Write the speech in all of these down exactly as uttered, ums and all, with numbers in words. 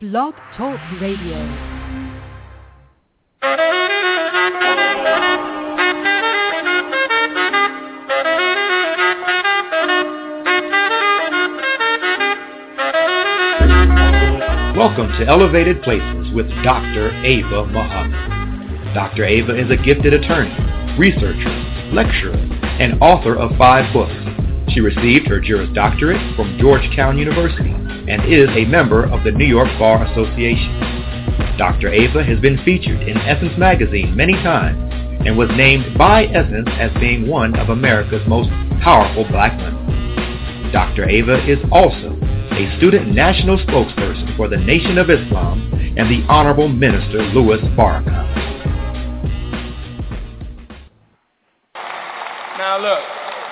Blog Talk Radio. Welcome to Elevated Places with Doctor Ava Muhammad. Doctor Ava is a gifted attorney, researcher, lecturer, and author of five books. She received her Juris Doctorate from Georgetown University and is a member of the New York Bar Association. Doctor Ava has been featured in Essence magazine many times and was named by Essence as being one of America's most powerful black women. Doctor Ava is also a student national spokesperson for the Nation of Islam and the Honorable Minister Louis Farrakhan. Now look,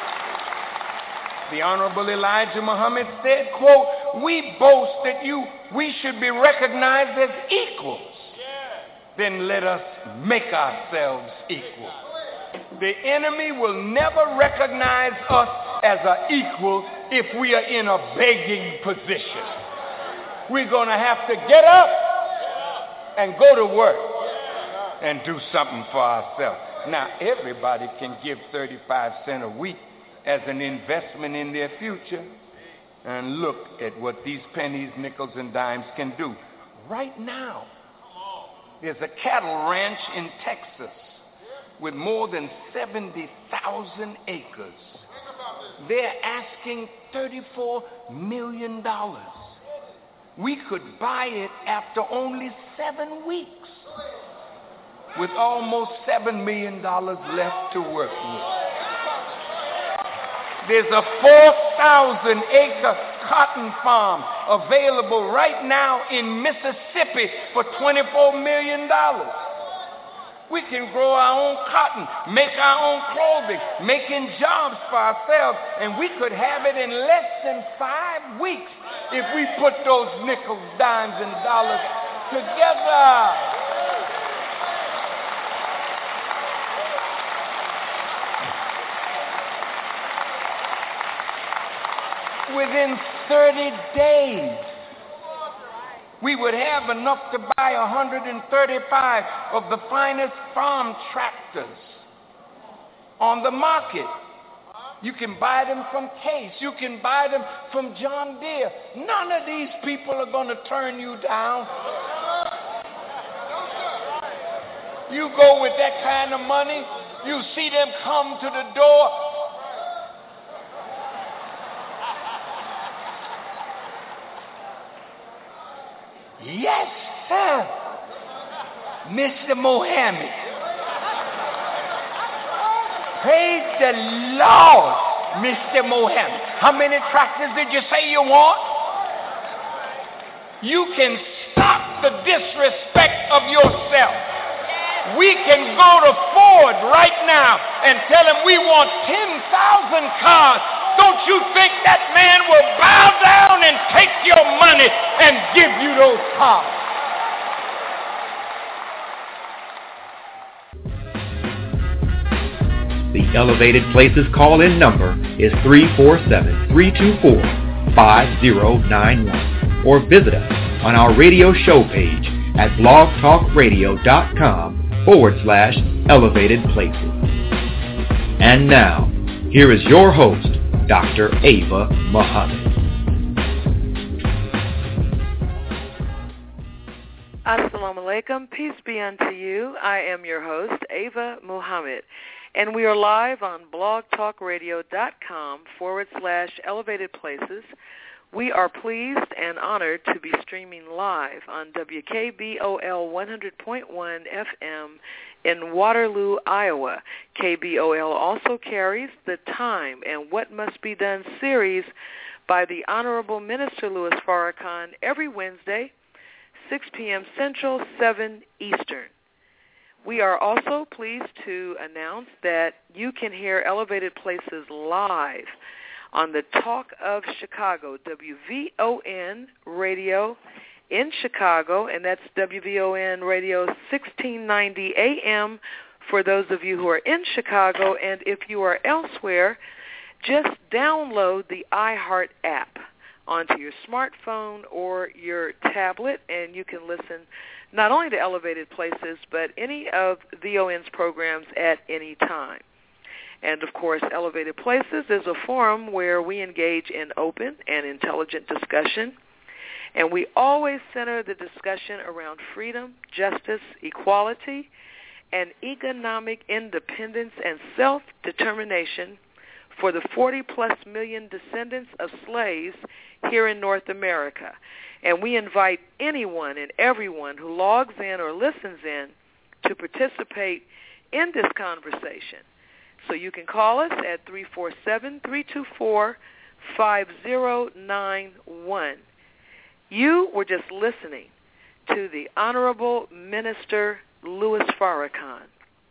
the Honorable Elijah Muhammad said, quote, we boast that you, we should be recognized as equals. Then let us make ourselves equal. The enemy will never recognize us as an equal if we are in a begging position. We're going to have to get up and go to work and do something for ourselves. Now, everybody can give thirty-five cents a week as an investment in their future. And look at what these pennies, nickels, and dimes can do. Right now, there's a cattle ranch in Texas with more than seventy thousand acres. They're asking thirty-four million dollars. We could buy it after only seven weeks with almost seven million dollars left to work with. There's a four thousand acre cotton farm available right now in Mississippi for twenty-four million dollars. We can grow our own cotton, make our own clothing, making jobs for ourselves, and we could have it in less than five weeks if we put those nickels, dimes, and dollars together. Within thirty days, we would have enough to buy one hundred thirty-five of the finest farm tractors on the market. You can buy them from Case. You can buy them from John Deere. None of these people are going to turn you down. You go with that kind of money, you see them come to the door. Yes, sir, Mister Mohammed. Praise the Lord, Mister Mohammed. How many tractors did you say you want? You can stop the disrespect of yourself. We can go to Ford right now and tell him we want ten thousand cars. Don't you think that man will bow down and take your money and give you those cars? The Elevated Places call-in number is three four seven, three two four, five zero nine one or visit us on our radio show page at blogtalkradio.com forward slash elevated places. And now, here is your host, Doctor Ava Muhammad. Assalamu alaikum. Peace be unto you. I am your host, Ava Muhammad, and we are live on blogtalkradio.com forward slash elevated places. We are pleased and honored to be streaming live on W K B O L one hundred point one F M in Waterloo, Iowa. K B O L also carries the Time and What Must Be Done series by the Honorable Minister Louis Farrakhan every Wednesday, six p.m. Central, seven Eastern. We are also pleased to announce that you can hear Elevated Places live on the Talk of Chicago, W V O N Radio in Chicago, and that's W V O N Radio sixteen ninety A M for those of you who are in Chicago. And if you are elsewhere, just download the iHeart app onto your smartphone or your tablet, and you can listen not only to Elevated Places, but any of V O N's programs at any time. And, of course, Elevated Places is a forum where we engage in open and intelligent discussion, and we always center the discussion around freedom, justice, equality, and economic independence and self-determination for the forty-plus million descendants of slaves here in North America. And we invite anyone and everyone who logs in or listens in to participate in this conversation. So you can call us at three four seven, three two four, five zero nine one. You were just listening to the Honorable Minister Louis Farrakhan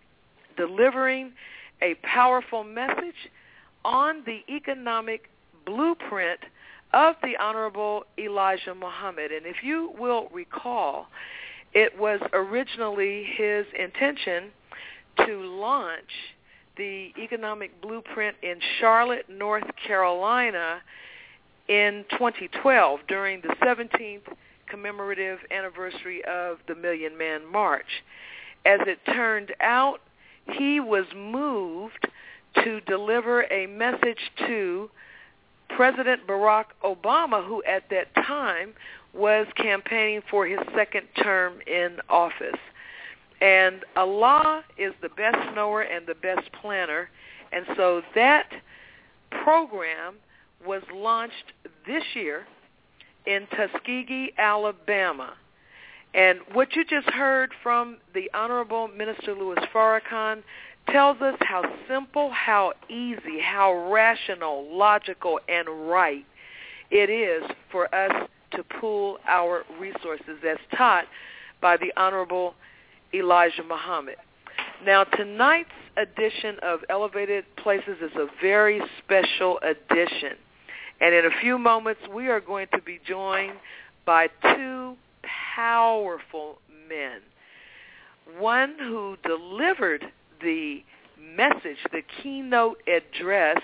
delivering a powerful message on the economic blueprint of the Honorable Elijah Muhammad. And if you will recall, it was originally his intention to launch the economic blueprint in Charlotte, North Carolina in twenty twelve during the seventeenth commemorative anniversary of the Million Man March. As it turned out, he was moved to deliver a message to President Barack Obama, who at that time was campaigning for his second term in office. And Allah is the best knower and the best planner, and so that program was launched this year in Tuskegee, Alabama. And what you just heard from the Honorable Minister Louis Farrakhan tells us how simple, how easy, how rational, logical, and right it is for us to pool our resources as taught by the Honorable Elijah Muhammad. Now, tonight's edition of Elevated Places is a very special edition. And in a few moments, we are going to be joined by two powerful men. One who delivered the message, the keynote address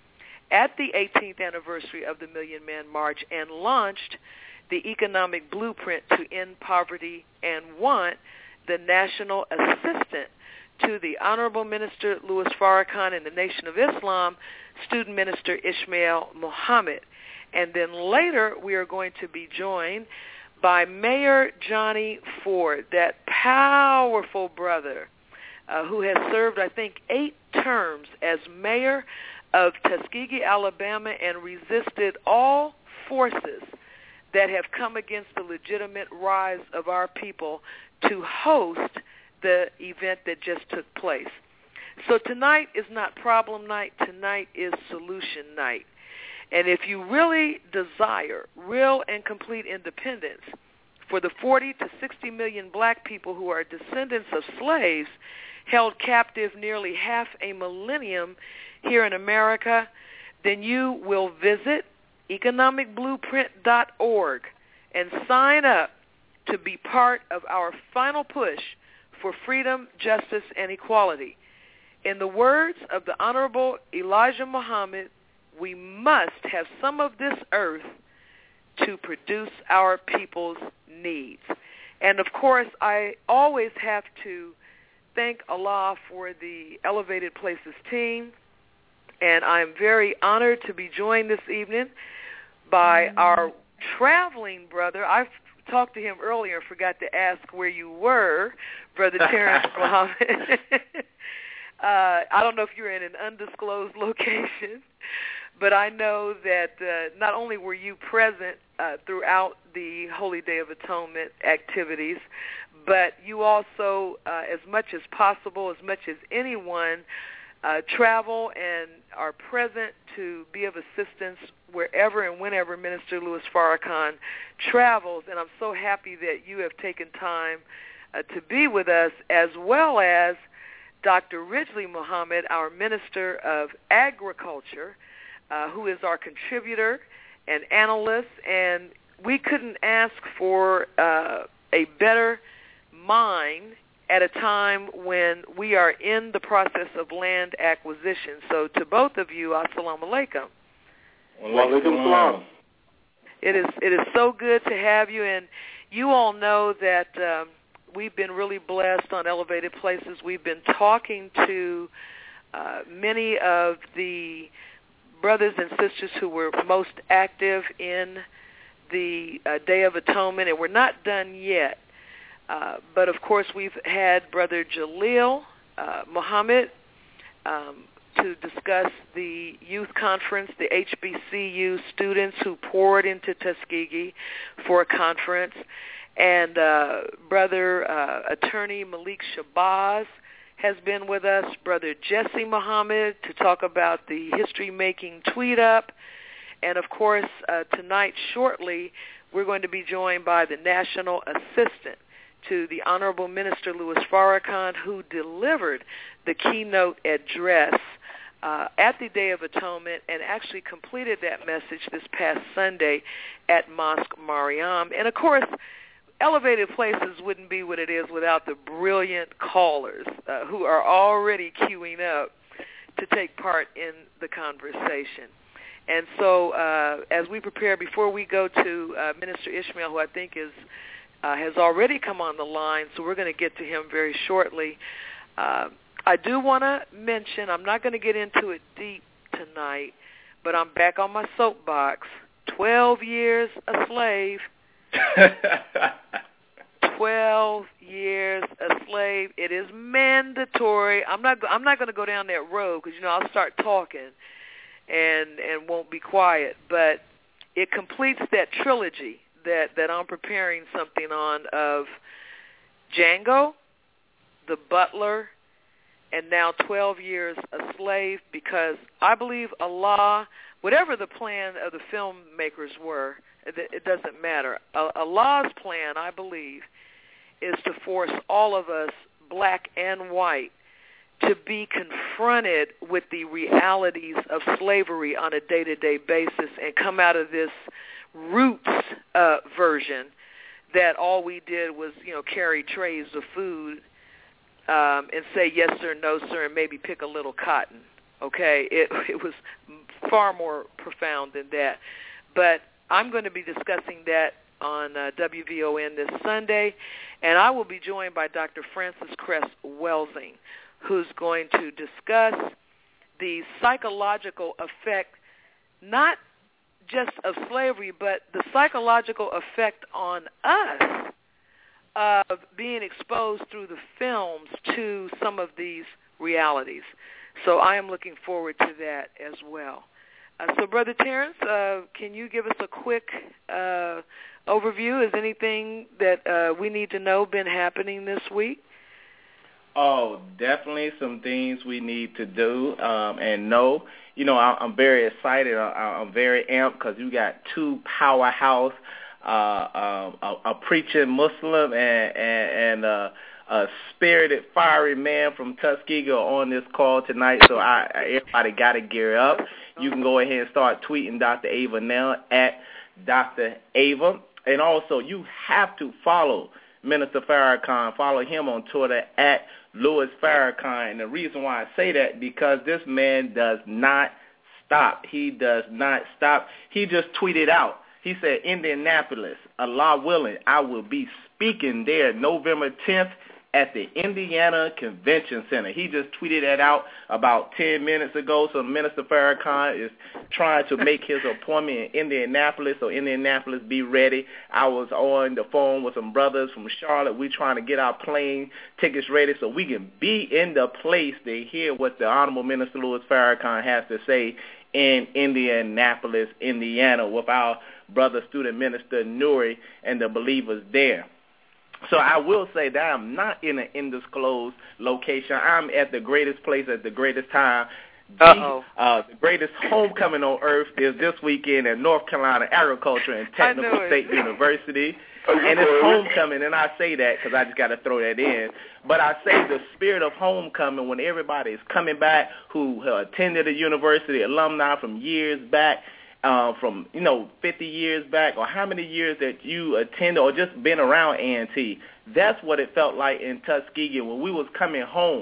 at the eighteenth anniversary of the Million Man March and launched the economic blueprint to end poverty and want, the national assistant to the Honorable Minister Louis Farrakhan and the Nation of Islam, Student Minister Ishmael Muhammad. And then later we are going to be joined by Mayor Johnny Ford, that powerful brother uh, who has served, I think, eight terms as mayor of Tuskegee, Alabama, and resisted all forces that have come against the legitimate rise of our people to host the event that just took place. So tonight is not problem night. Tonight is solution night. And if you really desire real and complete independence for the forty to sixty million black people who are descendants of slaves held captive nearly half a millennium here in America, then you will visit economic blueprint dot org and sign up to be part of our final push for freedom, justice, and equality. In the words of the Honorable Elijah Muhammad, we must have some of this earth to produce our people's needs. And, of course, I always have to thank Allah for the Elevated Places team, and I'm very honored to be joined this evening by our traveling brother. I've talked to him earlier and forgot to ask where you were, Brother Terrence Muhammad. uh, I don't know if you're in an undisclosed location, but I know that uh, not only were you present uh, throughout the Holy Day of Atonement activities, but you also, uh, as much as possible, as much as anyone, uh, travel and are present to be of assistance wherever and whenever Minister Louis Farrakhan travels. And I'm so happy that you have taken time uh, to be with us, as well as Doctor Ridgely Muhammad, our Minister of Agriculture, uh, who is our contributor and analyst. And we couldn't ask for uh, a better mind at a time when we are in the process of land acquisition. So to both of you, assalamu alaikum. Wa alaikum salam. It is it is so good to have you, and you all know that um, we've been really blessed on Elevated Places. We've been talking to uh, many of the brothers and sisters who were most active in the uh, Day of Atonement, and we're not done yet. Uh, but, of course, we've had Brother Jaleel uh, Muhammad um, to discuss the youth conference, the H B C U students who poured into Tuskegee for a conference, and uh, Brother uh, Attorney Malik Shabazz has been with us, Brother Jesse Muhammad to talk about the history-making tweet-up, and, of course, uh, tonight shortly we're going to be joined by the National Assistant to the Honorable Minister Louis Farrakhan, who delivered the keynote address uh, at the Day of Atonement and actually completed that message this past Sunday at Mosque Mariam. And, of course, Elevated Places wouldn't be what it is without the brilliant callers uh, who are already queuing up to take part in the conversation. And so uh, as we prepare, before we go to uh, Minister Ishmael, who I think is uh, has already come on the line, so we're going to get to him very shortly, uh, I do want to mention, I'm not going to get into it deep tonight, but I'm back on my soapbox. Twelve years a slave. Twelve years a slave. It is mandatory. I'm not. I'm not going to go down that road because you know I'll start talking, and and won't be quiet. But it completes that trilogy that that I'm preparing something on of Django, The Butler, and now twelve years a slave. Because I believe Allah, whatever the plan of the filmmakers were, it doesn't matter. Allah's plan, I believe, is to force all of us, black and white, to be confronted with the realities of slavery on a day-to-day basis and come out of this roots uh, version that all we did was, you know, carry trays of food um, and say yes sir, no sir, and maybe pick a little cotton. Okay, it it was far more profound than that, but I'm going to be discussing that on uh, W V O N this Sunday, and I will be joined by Doctor Francis Cress Welsing, who's going to discuss the psychological effect, not just of slavery, but the psychological effect on us of being exposed through the films to some of these realities. So I am looking forward to that as well. Uh, so, Brother Terrence, uh, can you give us a quick uh, overview? Has anything that uh, we need to know been happening this week? Oh, definitely some things we need to do um, and know. You know, I, I'm very excited. I, I'm very amped because you got two powerhouse, uh, um, a, a preaching Muslim and, and, and uh, a spirited, fiery man from Tuskegee on this call tonight. So I, everybody got to gear up. You can go ahead and start tweeting Doctor Ava now at Doctor Ava. And also, you have to follow Minister Farrakhan. Follow him on Twitter at Louis Farrakhan. And the reason why I say that, because this man does not stop. He does not stop. He just tweeted out. He said, Indianapolis, Allah willing, I will be speaking there November tenth at the Indiana Convention Center. He just tweeted that out about ten minutes ago. So Minister Farrakhan is trying to make his appointment in Indianapolis, so Indianapolis be ready. I was on the phone with some brothers from Charlotte. We're trying to get our plane tickets ready so we can be in the place to hear what the Honorable Minister Louis Farrakhan has to say in Indianapolis, Indiana, with our brother student minister Nuri and the believers there. So I will say that I'm not in an undisclosed location. I'm at the greatest place at the greatest time. The, uh, the greatest homecoming on earth is this weekend at North Carolina Agriculture and Technical State University. And it's homecoming, and I say that because I just got to throw that in. But I say the spirit of homecoming when everybody is coming back who attended the university, alumni from years back, Uh, from, you know, fifty years back, or how many years that you attended or just been around A and T. That's what it felt like in Tuskegee when we was coming home.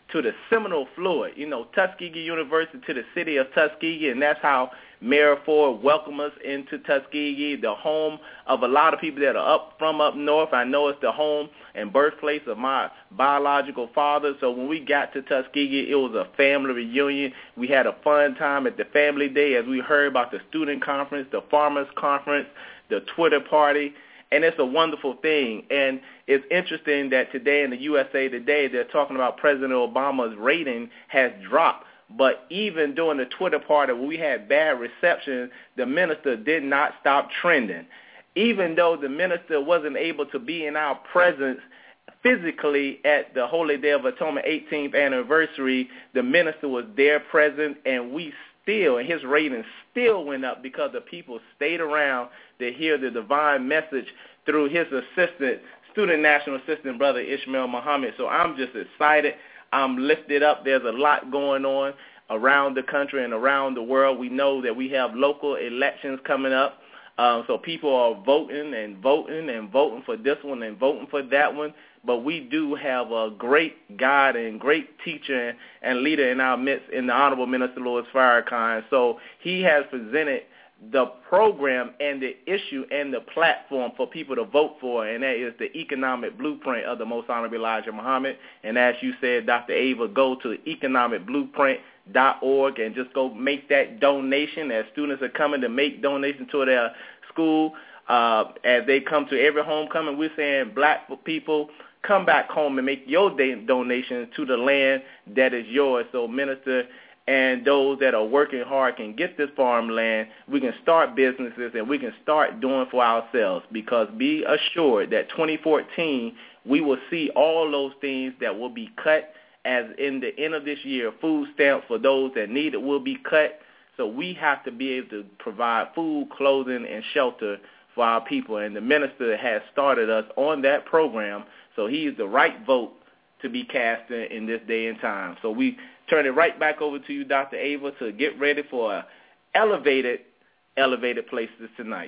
to the Seminole fluid, you know, Tuskegee University to the city of Tuskegee, and that's how Mayor Ford welcomed us into Tuskegee, the home of a lot of people that are up from up north. I know it's the home and birthplace of my biological father. So when we got to Tuskegee, it was a family reunion. We had a fun time at the family day as we heard about the student conference, the farmers conference, the Twitter party, and it's a wonderful thing. And it's interesting that today in the U S A Today, they're talking about President Obama's rating has dropped. But even during the Twitter party where we had bad reception, the minister did not stop trending. Even though the minister wasn't able to be in our presence physically at the Holy Day of Atonement eighteenth anniversary, the minister was there present, and we still, and his rating still went up because the people stayed around to hear the divine message through his assistant, student national assistant, Brother Ishmael Muhammad. So I'm just excited. I'm lifted up. There's a lot going on around the country and around the world. We know that we have local elections coming up. Um, so people are voting and voting and voting for this one and voting for that one. But we do have a great God and great teacher and leader in our midst in the Honorable Minister Louis Farrakhan. So he has presented the program and the issue and the platform for people to vote for, and that is the economic blueprint of the Most Honorable Elijah Muhammad. And as you said, Doctor Ava, go to economic blueprint dot org and just go make that donation as students are coming to make donations to their school. Uh, as they come to every homecoming, we're saying black people, come back home and make your donation to the land that is yours. So, Minister, and those that are working hard can get this farmland. We can start businesses and we can start doing for ourselves, because be assured that twenty fourteen, we will see all those things that will be cut, as in the end of this year, food stamps for those that need it will be cut. So we have to be able to provide food, clothing, and shelter for our people. And the minister has started us on that program, so he is the right vote to be cast in, in this day and time. So we turn it right back over to you, Doctor Ava, to get ready for elevated, elevated places tonight.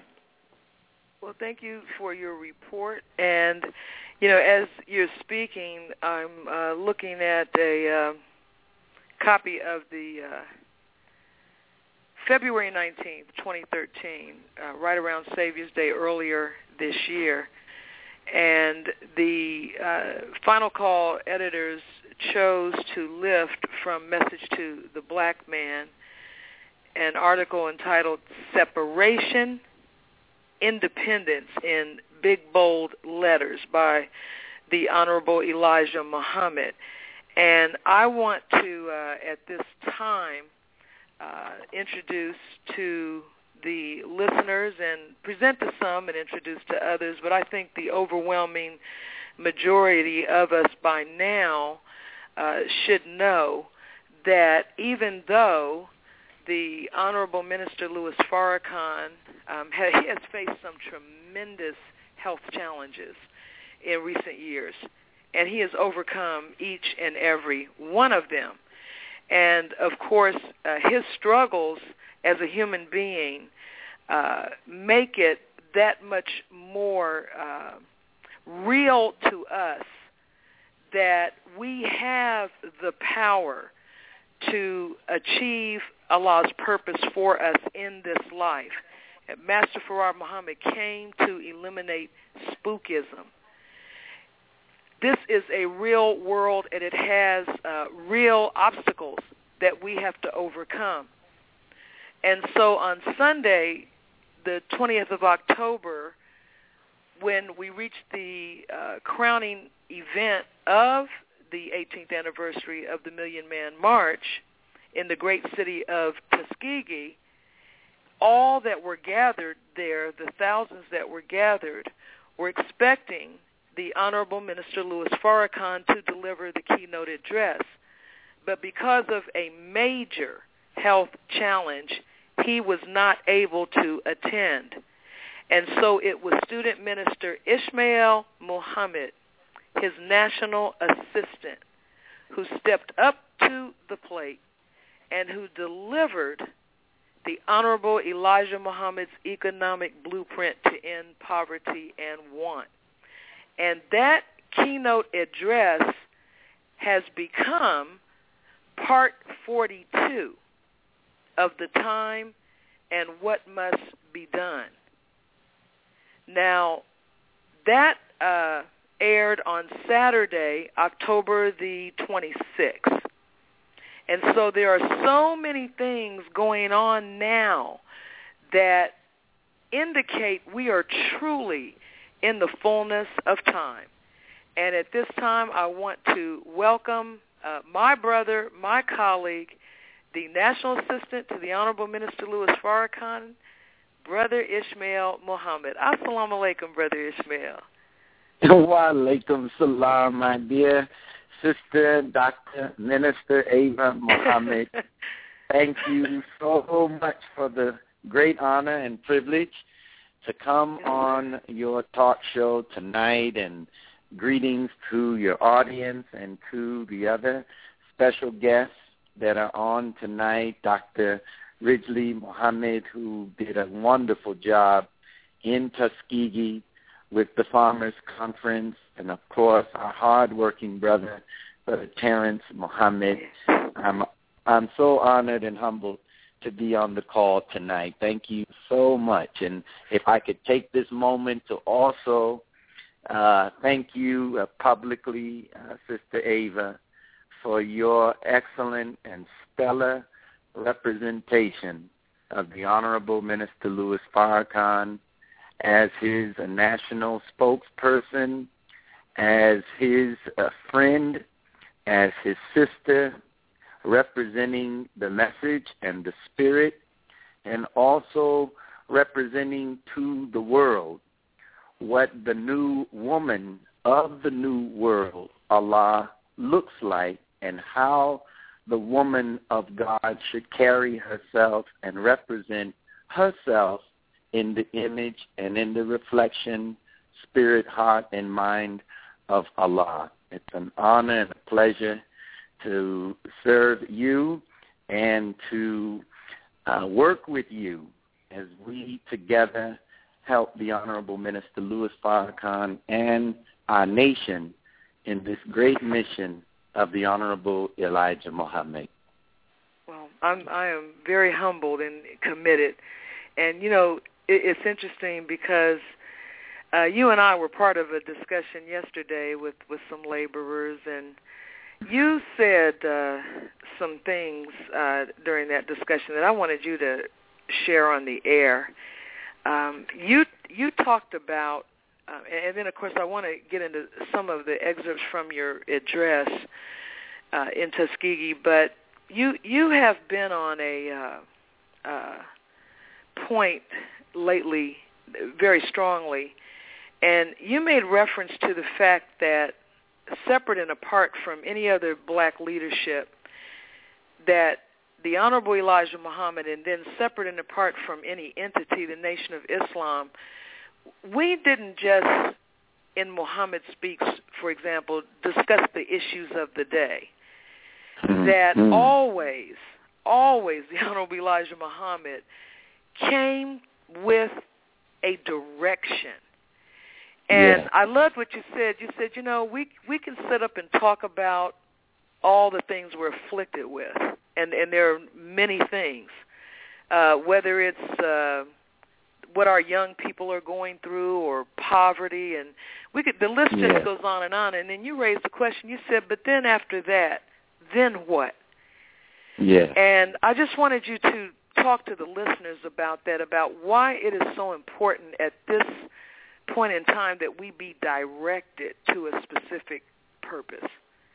Well, thank you for your report. And, you know, as you're speaking, I'm uh, looking at a uh, copy of the uh, February nineteenth, twenty thirteen, uh, right around Savior's Day earlier this year. And the uh, Final Call editors chose to lift from Message to the Black Man an article entitled Separation, Independence in big, bold letters by the Honorable Elijah Muhammad. And I want to, uh, at this time, uh, introduce to the listeners and present to some and introduce to others, but I think the overwhelming majority of us by now uh, should know that even though the Honorable Minister Louis Farrakhan um, has, he has faced some tremendous health challenges in recent years, and he has overcome each and every one of them. And, of course, uh, his struggles as a human being uh, make it that much more uh, real to us that we have the power to achieve Allah's purpose for us in this life. And Master Farad Muhammad came to eliminate spookism. This is a real world, and it has uh, real obstacles that we have to overcome. And so on Sunday, the twentieth of October, when we reach the uh, crowning event of the eighteenth anniversary of the Million Man March in the great city of Tuskegee, all that were gathered there, the thousands that were gathered, were expecting the Honorable Minister Louis Farrakhan to deliver the keynote address. But because of a major health challenge, he was not able to attend. And so it was Student Minister Ishmael Muhammad, his national assistant, who stepped up to the plate and who delivered the Honorable Elijah Muhammad's economic blueprint to end poverty and want. And that keynote address has become part forty-two of the time and what must be done. Now, that uh, aired on Saturday, October the twenty-sixth. And so there are so many things going on now that indicate we are truly in the fullness of time. And at this time, I want to welcome uh, my brother, my colleague, the National Assistant to the Honorable Minister Louis Farrakhan, Brother Ishmael Muhammad. Assalamu alaikum, Brother Ishmael. Wa alaikum salam, my dear sister, Doctor Minister Ava Muhammad. Thank you so much for the great honor and privilege to come on your talk show tonight, and greetings to your audience and to the other special guests that are on tonight, Doctor Ridgely Muhammad, who did a wonderful job in Tuskegee with the Farmers Conference, and, of course, our hard-working brother, Brother Terrence Muhammad. I'm, I'm so honored and humbled to be on the call tonight. Thank you so much. And if I could take this moment to also uh, thank you uh, publicly, uh, Sister Ava, for your excellent and stellar representation of the Honorable Minister Louis Farrakhan as his uh, national spokesperson, as his uh, friend, as his sister, representing the message and the spirit, and also representing to the world what the new woman of the new world, Allah, looks like, and how the woman of God should carry herself and represent herself in the image and in the reflection, spirit, heart, and mind of Allah. It's an honor and a pleasure to serve you and to uh, work with you as we together help the Honorable Minister Louis Farrakhan and our nation in this great mission of the Honorable Elijah Muhammad. Well, I'm, I am very humbled and committed. And, you know, it, it's interesting because uh, you and I were part of a discussion yesterday with, with some laborers, and you said uh, some things uh, during that discussion that I wanted you to share on the air. Um, you you talked about, uh, and then, of course, I want to get into some of the excerpts from your address uh, in Tuskegee, but you you have been on a uh, uh, point lately very strongly, and you made reference to the fact that separate and apart from any other black leadership, that the Honorable Elijah Muhammad, and then separate and apart from any entity, the Nation of Islam, we didn't just, in Muhammad Speaks, for example, discuss the issues of the day. That mm-hmm. always, always the Honorable Elijah Muhammad came with a direction. And yeah. I loved what you said. You said, you know, we we can sit up and talk about all the things we're afflicted with, and, and there are many things, uh, whether it's uh, what our young people are going through or poverty, and we could the list yeah. just goes on and on. And then you raised the question. You said, but then after that, then what? Yeah. And I just wanted you to talk to the listeners about that, about why it is so important at this point in time that we be directed to a specific purpose.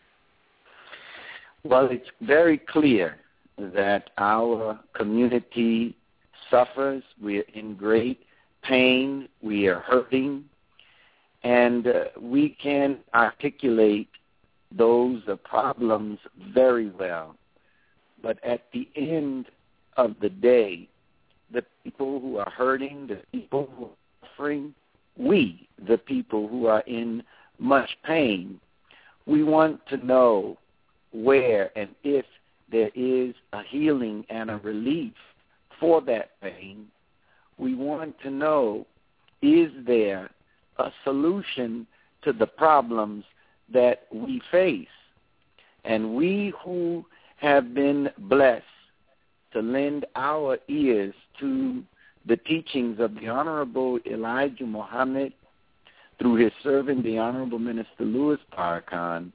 Well, it's very clear that our community suffers. We're in great pain. We are hurting. And uh, we can articulate those uh, problems very well. But at the end of the day, the people who are hurting, the people who are suffering, we, the people who are in much pain, we want to know where and if there is a healing and a relief for that pain. We want to know, is there a solution to the problems that we face? And we who have been blessed to lend our ears to the teachings of the Honorable Elijah Muhammad through his servant, the Honorable Minister Louis Farrakhan,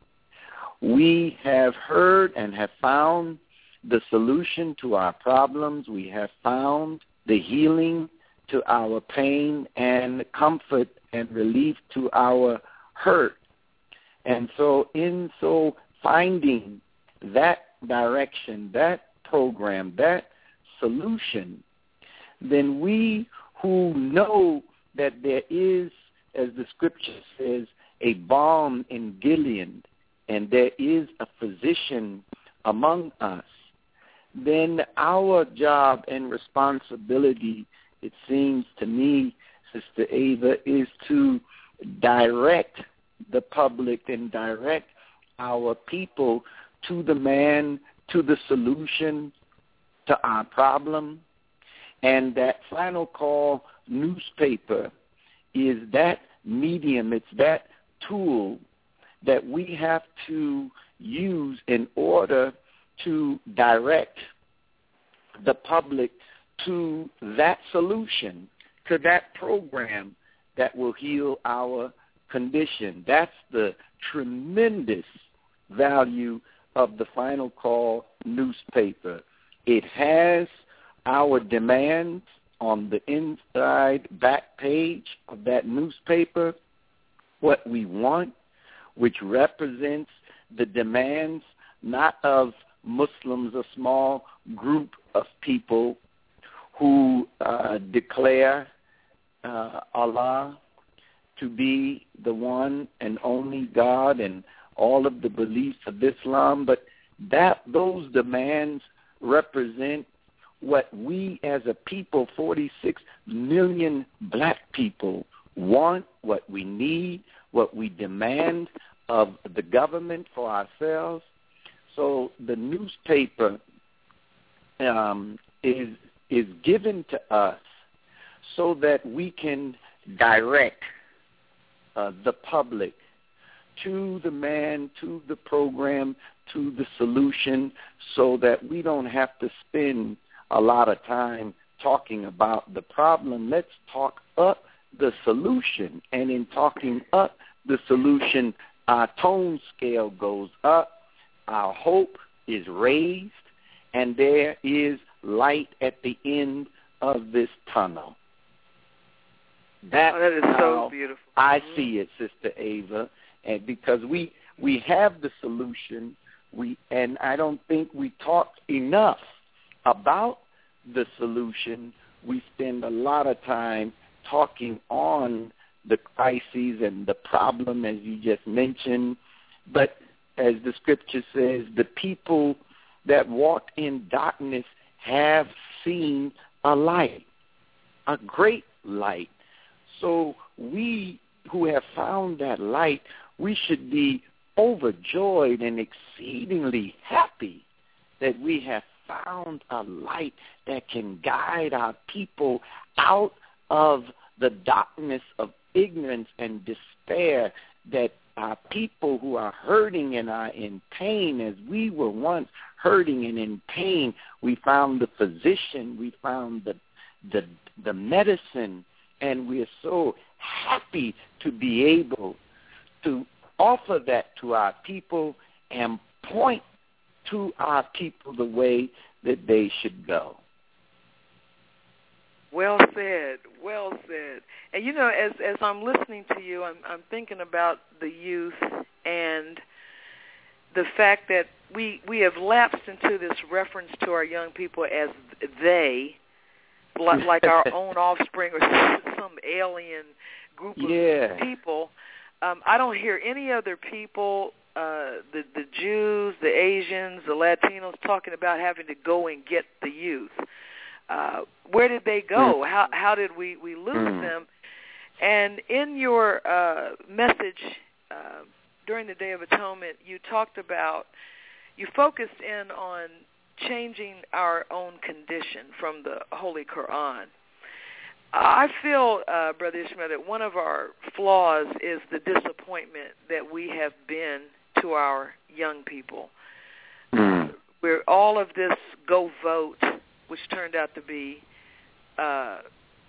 we have heard and have found the solution to our problems. We have found the healing to our pain and comfort and relief to our hurt. And so in so finding that direction, that program, that solution, then we who know that there is, as the scripture says, a balm in Gilead, and there is a physician among us, then our job and responsibility, it seems to me, Sister Ava, is to direct the public and direct our people to the man, to the solution to our problem. And that Final Call newspaper is that medium, it's that tool that we have to use in order to direct the public to that solution, to that program that will heal our condition. That's the tremendous value of the Final Call newspaper. It has our demands on the inside back page of that newspaper, what we want, which represents the demands not of Muslims, a small group of people who uh, declare uh, Allah to be the one and only God and all of the beliefs of Islam, but that those demands represent what we as a people, forty-six million black people, want, what we need, what we demand of the government for ourselves. So the newspaper um, is is given to us so that we can direct uh, the public to the man, to the program, to the solution, so that we don't have to spend a lot of time talking about the problem. Let's talk up the solution. And in talking up the solution, our tone scale goes up, our hope is raised, and there is light at the end of this tunnel. That's oh, that is how so beautiful. I see it, Sister Ava, and because we we have the solution, we and I don't think we talk enough about the solution. We spend a lot of time talking on the crises and the problem, as you just mentioned, but as the scripture says, the people that walk in darkness have seen a light, a great light. So we who have found that light, we should be overjoyed and exceedingly happy that we have found a light that can guide our people out of the darkness of ignorance and despair, that our people who are hurting and are in pain, as we were once hurting and in pain, we found the physician, we found the the, the medicine, and we are so happy to be able to offer that to our people and point to our people the way that they should go. Well said, well said. And you know, as as I'm listening to you, I'm I'm thinking about the youth and the fact that we we have lapsed into this reference to our young people as they, like, like our own offspring or some alien group of yeah. people. Um, I don't hear any other people, uh, the the Jews, the Asians, the Latinos, talking about having to go and get the youth. Uh, where did they go? Mm. How how did we, we lose mm. them? And in your uh, message uh, during the Day of Atonement, you talked about, you focused in on changing our own condition from the Holy Quran. I feel, uh, Brother Ishmael, that one of our flaws is the disappointment that we have been to to our young people. Uh, where all of this go vote, which turned out to be, uh,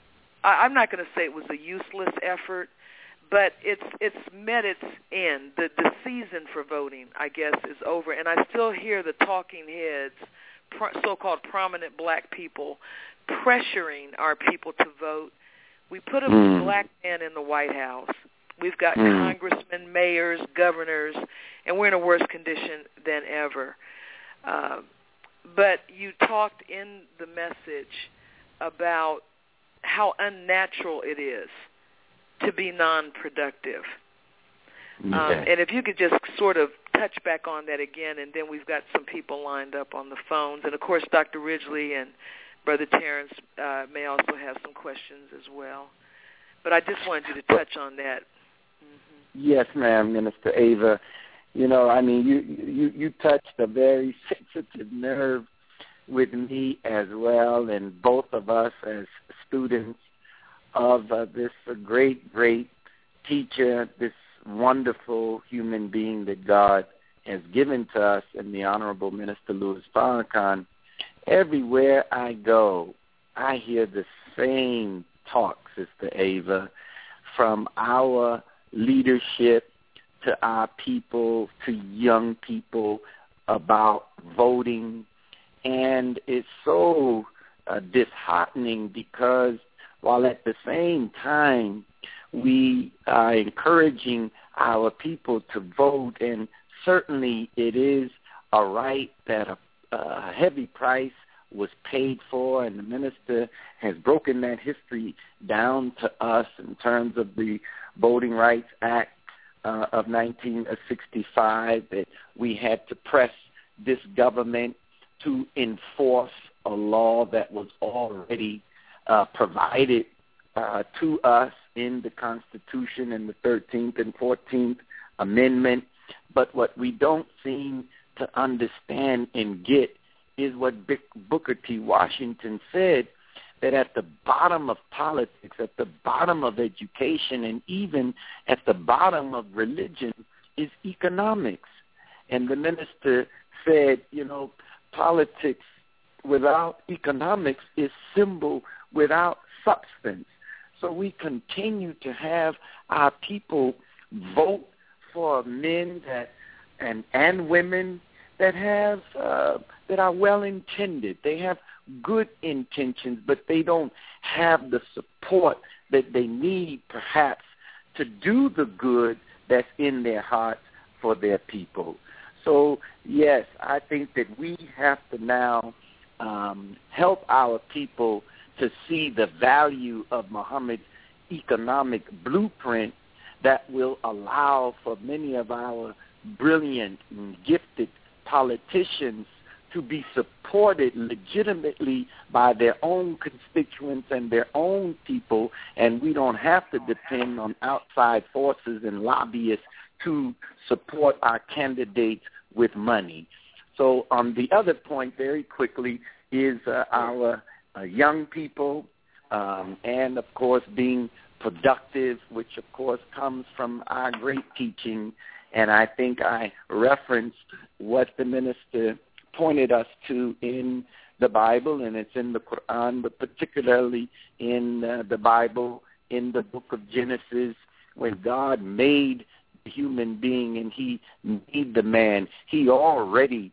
I, I'm not going to say it was a useless effort, but it's it's met its end. The the season for voting, I guess, is over, and I still hear the talking heads, pro- so-called prominent black people, pressuring our people to vote. We put a mm. black man in the White House. We've got mm. congressmen, mayors, governors, and we're in a worse condition than ever. Uh, but you talked in the message about how unnatural it is to be non-productive. Okay. Um, and if you could just sort of touch back on that again, and then we've got some people lined up on the phones. And, of course, Doctor Ridgely and Brother Terrence uh, may also have some questions as well. But I just wanted you to touch on that. Mm-hmm. Yes, ma'am, Minister Ava. You know, I mean, you, you, you touched a very sensitive nerve with me as well, and both of us as students of uh, this uh, great, great teacher, this wonderful human being that God has given to us in the Honorable Minister Louis Farrakhan. Everywhere I go, I hear the same talk, Sister Ava, from our leadership to our people, to young people, about voting. And it's so uh, disheartening because while at the same time we are encouraging our people to vote, and certainly it is a right that a, a heavy price was paid for, and the minister has broken that history down to us in terms of the Voting Rights Act uh, of nineteen sixty-five, that we had to press this government to enforce a law that was already uh, provided uh, to us in the Constitution in the thirteenth and fourteenth Amendment. But what we don't seem to understand and get is what Booker T. Washington said, that at the bottom of politics, at the bottom of education, and even at the bottom of religion is economics. And the minister said, you know, politics without economics is symbol without substance. So we continue to have our people vote for men that and and women that have uh, that are well intended. They have good intentions, but they don't have the support that they need, perhaps, to do the good that's in their hearts for their people. So, yes, I think that we have to now um, help our people to see the value of Muhammad's economic blueprint that will allow for many of our brilliant and gifted politicians to be supported legitimately by their own constituents and their own people, and we don't have to depend on outside forces and lobbyists to support our candidates with money. So on the other point, very quickly, is uh, our uh, young people um, and, of course, being productive, which, of course, comes from our great teaching. And I think I referenced what the minister pointed us to in the Bible, and it's in the Quran, but particularly in uh, the Bible, in the book of Genesis, when God made the human being and he made the man, he already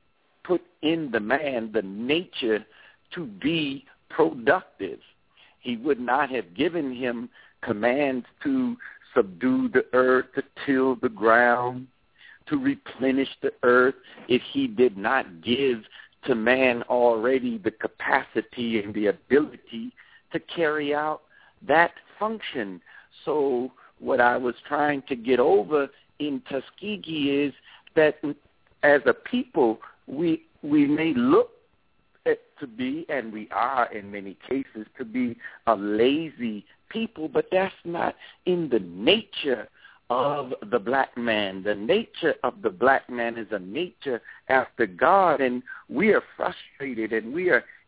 put in the man the nature to be productive. He would not have given him commands to subdue the earth, to till the ground, to replenish the earth, if he did not give to man already the capacity and the ability to carry out that function. So what I was trying to get over in Tuskegee is that as a people, we we may look at to be, and we are in many cases, to be a lazy people, but that's not in the nature of the black man. The nature of the black man is a nature after God, and we are frustrated and we are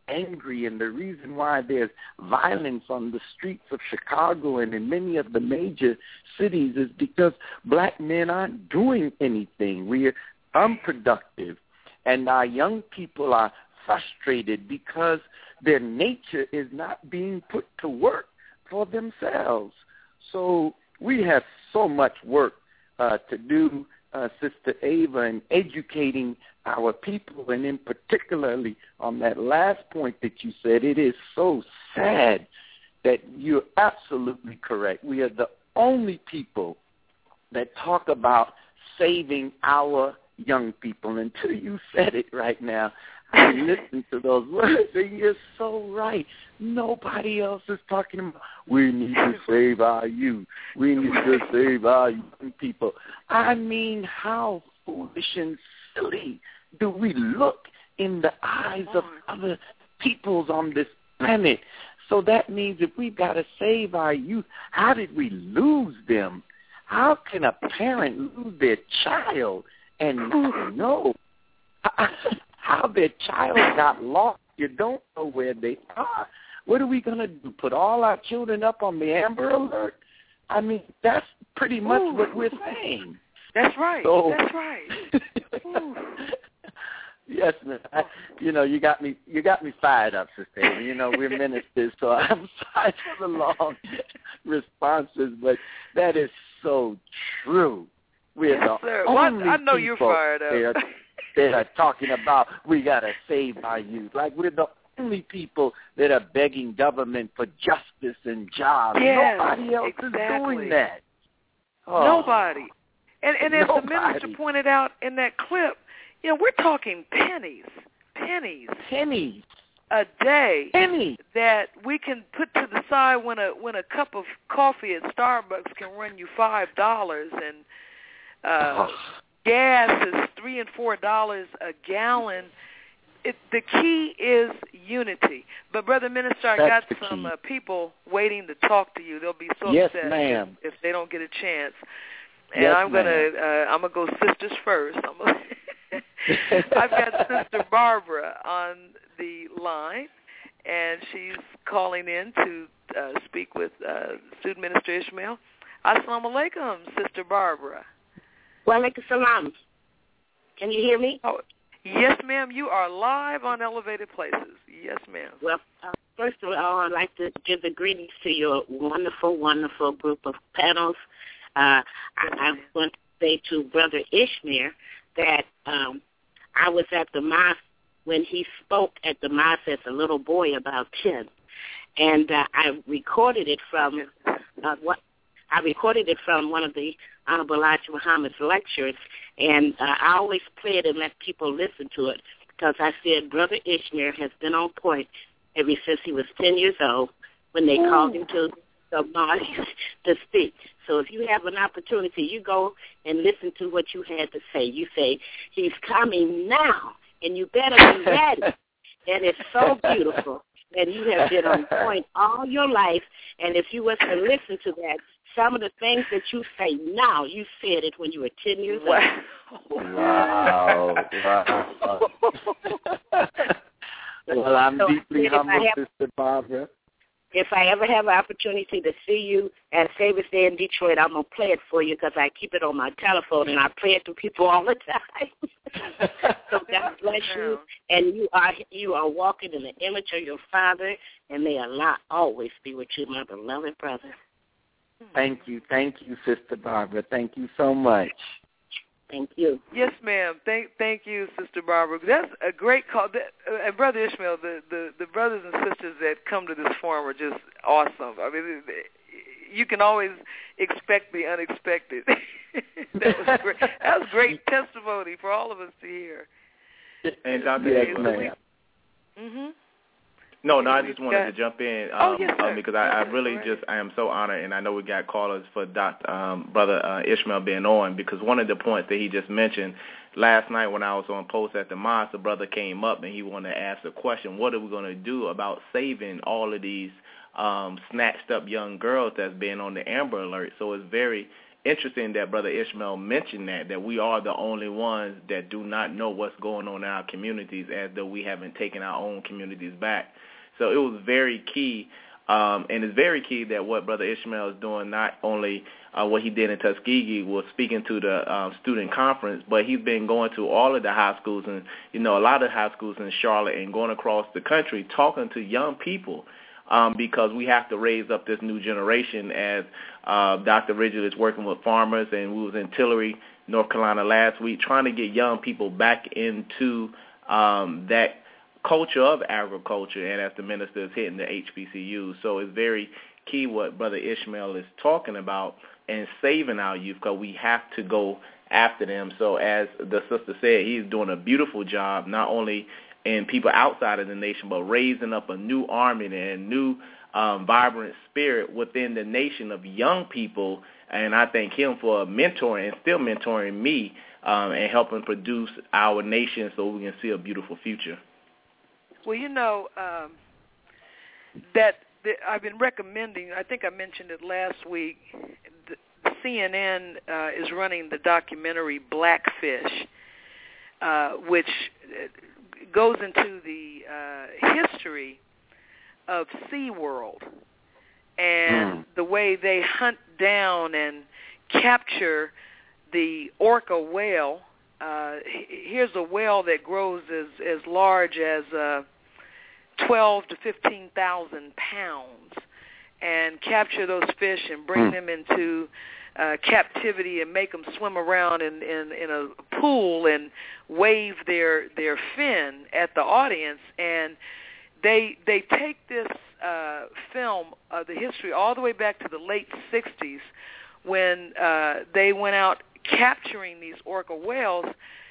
angry, and the reason why there's violence on the streets of Chicago and in many of the major cities is because black men aren't doing anything. We are unproductive, and our young people are frustrated because their nature is not being put to work for themselves. So we have so much work uh, to do, uh, Sister Ava, in educating our people, and in particularly on that last point that you said, it is so sad that you're absolutely correct. We are the only people that talk about saving our young people. Until you said it right now, I listened to those words, and you're so right. Nobody else is talking about, we need to save our youth. We need to save our young people. I mean, how foolish and silly do we look in the eyes of other peoples on this planet? So that means if we've got to save our youth, how did we lose them? How can a parent lose their child and not know how their child got lost? You don't know where they are. What are we going to do, put all our children up on the Amber Alert? I mean, that's pretty much Ooh. what we're saying. That's right. So, that's right. Yes, man. I, you know, you got me. You got me fired up, Sister. You know, we're ministers, so I'm sorry for the long responses, but that is so true. We're yes, the sir. only well, I know people you're fired up. They are, they are talking about we got to save our youth. Like we're the only people that are begging government for justice and jobs. Yes, Nobody else exactly. is doing that. Oh, Nobody. And, and as nobody. the minister pointed out in that clip, you know, we're talking pennies, pennies, pennies a day pennies. that we can put to the side when a when a cup of coffee at Starbucks can run you five dollars, and uh, oh. gas is three and four dollars a gallon. It, the key is unity. But Brother Minister, I That's got some uh, people waiting to talk to you. They'll be so yes, upset ma'am. if, if they don't get a chance. And yes, I'm gonna uh, I'm gonna go sisters first. I'm gonna I've got Sister Barbara on the line, and she's calling in to uh, speak with uh, Student Minister Ishmael. Assalamu alaikum, Sister Barbara. Wa alaikum salam. Can you hear me? Oh, yes, ma'am. You are live on Elevated Places. Yes, ma'am. Well, uh, first of all, I'd like to give the greetings to your wonderful, wonderful group of panels. Uh, I, I want to say to Brother Ishmael that um, I was at the mosque when he spoke at the mosque as a little boy, about ten, and uh, I recorded it from uh, what I recorded it from one of the Honorable Elijah Muhammad's lectures, and uh, I always play it and let people listen to it because I said Brother Ishmael has been on point ever since he was ten years old when they Ooh. called him to the mosque to speak. So if you have an opportunity, you go and listen to what you had to say. You say, he's coming now, and you better be ready. And it's so beautiful. And you have been on point all your life. And if you was to listen to that, some of the things that you say now, you said it when you were ten years wow. old. Wow. Wow. Well, I'm so deeply humbled, have, Sister Barbara. If I ever have an opportunity to see you at Savior's Day in Detroit, I'm going to play it for you because I keep it on my telephone, and I play it to people all the time. So God bless you, and you are you are walking in the image of your Father, and may Allah always be with you, my beloved brother. Thank you. Thank you, Sister Barbara. Thank you so much. Thank you. Yes, ma'am. Thank thank you, Sister Barbara. That's a great call. That, uh, and Brother Ishmael, the, the, the brothers and sisters that come to this forum are just awesome. I mean, you can always expect the unexpected. that was great. That was great testimony for all of us to hear. And Doctor Yes, Ava, ma'am. Mm-hmm. No, no, I just wanted to jump in um, oh, yes, um, because I, I really right. just I am so honored, and I know we got callers for Doctor Um, Brother uh, Ishmael being on, because one of the points that he just mentioned last night when I was on post at the mosque, the brother came up and he wanted to ask a question: what are we going to do about saving all of these um, snatched up young girls that's been on the Amber Alert? So it's very interesting that Brother Ishmael mentioned that, that we are the only ones that do not know what's going on in our communities, as though we haven't taken our own communities back. So it was very key, um, and it's very key that what Brother Ishmael is doing, not only uh, what he did in Tuskegee was speaking to the um, student conference, but he's been going to all of the high schools and, you know, a lot of high schools in Charlotte and going across the country talking to young people. Um, because we have to raise up this new generation, as uh, Doctor Ridgel is working with farmers, and we was in Tillery, North Carolina last week, trying to get young people back into um, that culture of agriculture, and as the minister is hitting the H B C U. So it's very key what Brother Ishmael is talking about and saving our youth, because we have to go after them. So as the sister said, he's doing a beautiful job, not only and people outside of the nation, but raising up a new army and a new um, vibrant spirit within the nation of young people. And I thank him for mentoring and still mentoring me um, and helping produce our nation so we can see a beautiful future. Well, you know, um, that the, I've been recommending, I think I mentioned it last week, the C N N uh, is running the documentary Blackfish, uh, which goes into the uh, history of SeaWorld and mm. the way they hunt down and capture the orca whale. Uh, here's a whale that grows as, as large as uh, twelve to fifteen thousand pounds, and capture those fish and bring mm. them into Uh, captivity and make them swim around in, in, in a pool and wave their their fin at the audience. And they they take this uh, film of the history all the way back to the late sixties, when uh, they went out capturing these orca whales,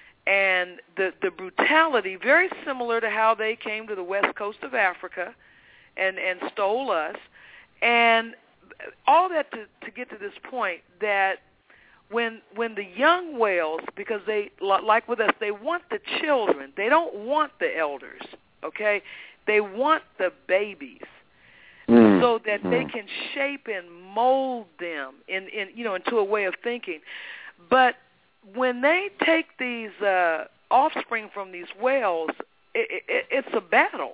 and the the brutality, very similar to how they came to the west coast of Africa and, and stole us. And all that to, to get to this point, that when when the young whales, because they, like with us, they want the children. They don't want the elders, okay? They want the babies mm. so that mm. they can shape and mold them in, in, you know, into a way of thinking. But when they take these uh, offspring from these whales, it, it, it's a battle.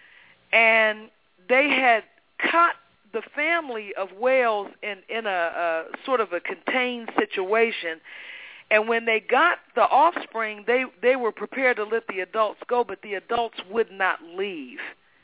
And they had caught the family of whales in, in a, a sort of a contained situation, and when they got the offspring, they, they were prepared to let the adults go, but the adults would not leave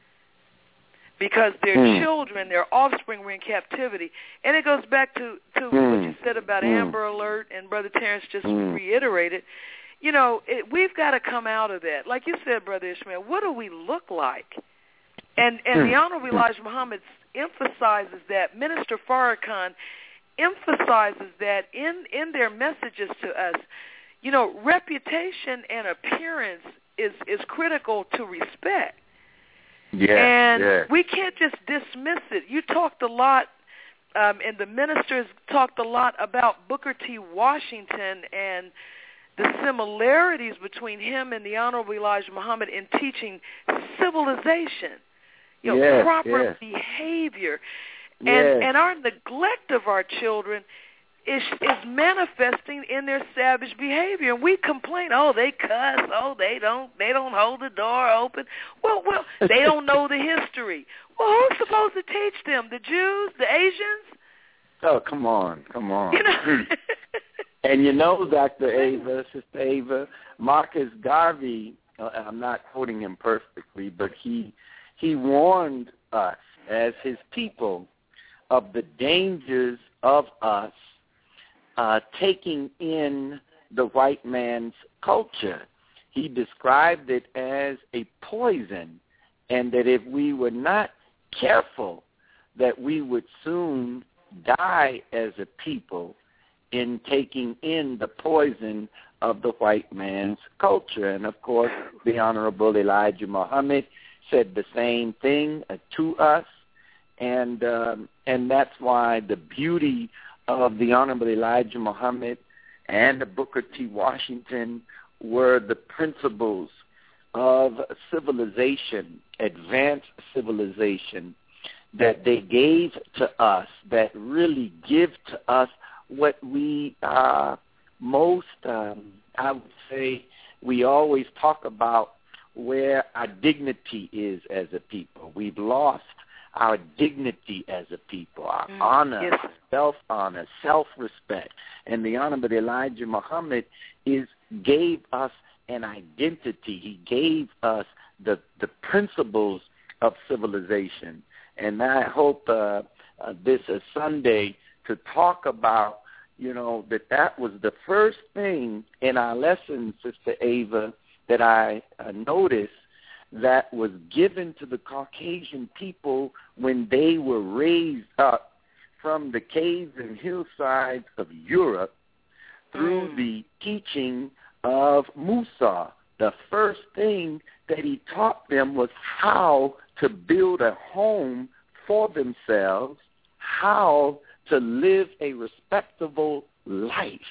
because their mm. children, their offspring, were in captivity. And it goes back to, to mm. what you said about mm. Amber Alert, and Brother Terrence just mm. reiterated. You know, it, we've got to come out of that. Like you said, Brother Ishmael, what do we look like? And, and mm. the Honorable Elijah Muhammad emphasizes that, Minister Farrakhan emphasizes that in, in their messages to us. You know, reputation and appearance is, is critical to respect. Yeah, and yeah. we can't just dismiss it. You talked a lot, um, and the ministers talked a lot about Booker T. Washington and the similarities between him and the Honorable Elijah Muhammad in teaching civilization. You know, yes, proper yes. behavior. And yes. and our neglect of our children is is manifesting in their savage behavior. And we complain, oh, they cuss, oh, they don't they don't hold the door open. Well, well, they don't know the history. Well, who's supposed to teach them? The Jews, the Asians? Oh, come on, come on. You know? And you know, Doctor Ava, Sister Ava, Marcus Garvey, uh, I'm not quoting him perfectly, but he He warned us as his people of the dangers of us uh, taking in the white man's culture. He described it as a poison, and that if we were not careful, that we would soon die as a people in taking in the poison of the white man's culture. And, of course, the Honorable Elijah Muhammad said the same thing uh, to us, and um, and that's why the beauty of the Honorable Elijah Muhammad and the Booker T. Washington were the principles of civilization, advanced civilization, that they gave to us, that really give to us what we uh, most, um, I would say, we always talk about where our dignity is as a people. We've lost our dignity as a people, our mm, honor, yes. our self-honor, self-respect. And the Honorable Elijah Muhammad is gave us an identity. He gave us the the principles of civilization. And I hope uh, uh, this is Sunday to talk about, you know, that that was the first thing in our lesson, Sister Ava, that I uh, noticed that was given to the Caucasian people when they were raised up from the caves and hillsides of Europe through mm. the teaching of Musa. The first thing that he taught them was how to build a home for themselves, how to live a respectable life,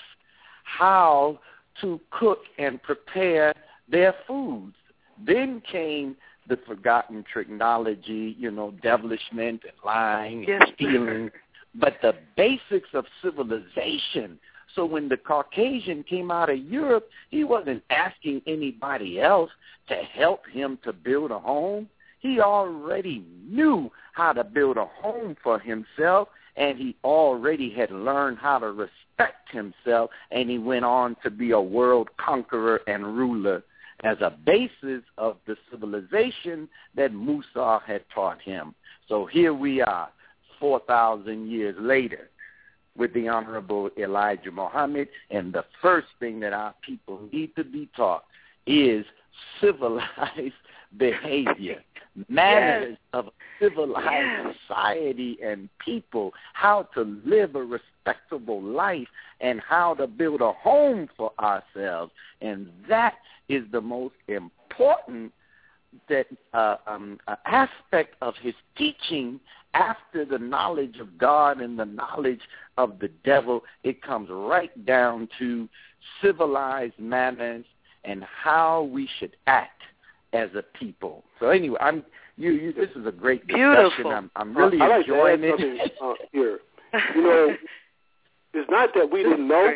how to cook and prepare their foods. Then came the forgotten technology, you know, devilishment and lying yes. and stealing, but the basics of civilization. So when the Caucasian came out of Europe, he wasn't asking anybody else to help him to build a home. He already knew how to build a home for himself, and he already had learned how to respect himself, and he went on to be a world conqueror and ruler as a basis of the civilization that Musa had taught him. So here we are, four thousand years later, with the Honorable Elijah Muhammad, and the first thing that our people need to be taught is civilized behavior, manners yes. of a civilized yes. society and people, how to live a respectable life, and how to build a home for ourselves. And that is the most important that uh, um, uh, aspect of his teaching. After the knowledge of God and the knowledge of the devil, it comes right down to civilized manners and how we should act as a people. So anyway, I'm you. you this is a great discussion. Beautiful. I'm, I'm really uh, I like enjoying to add it. Uh, here, you know, it's not that we didn't know.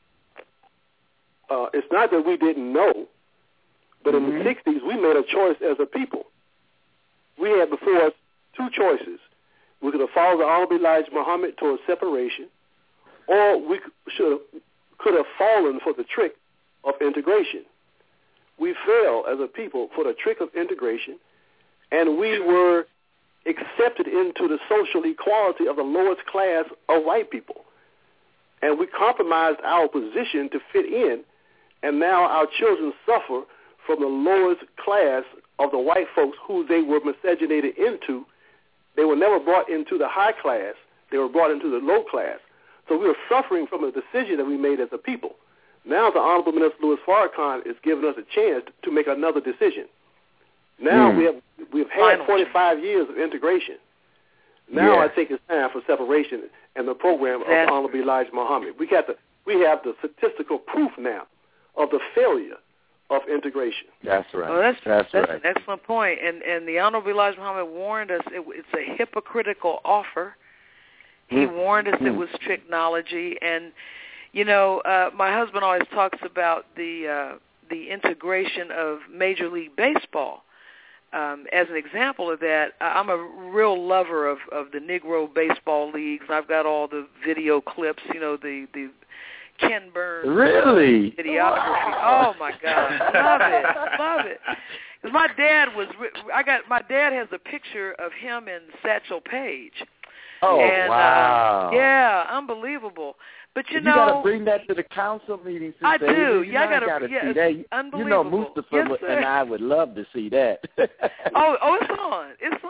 Uh, it's not that we didn't know, but mm-hmm. in the sixties we made a choice as a people. We had before us two choices. We could have followed the Honorable Elijah Muhammad towards separation, or we should have, could have fallen for the trick of integration. We fell as a people for the trick of integration, and we were accepted into the social equality of the lowest class of white people. And we compromised our position to fit in, and now our children suffer from the lowest class of the white folks who they were miscegenated into. They were never brought into the high class. They were brought into the low class. So we were suffering from a decision that we made as a people. Now the Honorable Minister Louis Farrakhan is giving us a chance to make another decision. Now mm. we have we've had Final. forty-five years of integration. Now yeah. I think it's time for separation and the program of the Honorable Elijah Muhammad. We got the we have the statistical proof now of the failure of integration. That's right. Well, that's that's, that's right. an excellent point. And and the Honorable Elijah Muhammad warned us it, it's a hypocritical offer. He mm. warned us mm. it was technology. And, you know, uh, my husband always talks about the uh, the integration of Major League Baseball. Um, as an example of that, I'm a real lover of, of the Negro baseball leagues. I've got all the video clips, you know, the, the Ken Burns really? videography. Wow. Oh my God, love it, love it. Because my dad was, I got my dad has a picture of him and Satchel Paige. Oh and, wow! Uh, yeah, unbelievable. But you, you know, you gotta bring that to the council meeting. I do. You yeah, know, I gotta, gotta yeah, see that. Unbelievable. You know, Mustafa yes, and I would love to see that. oh, oh, it's on. It's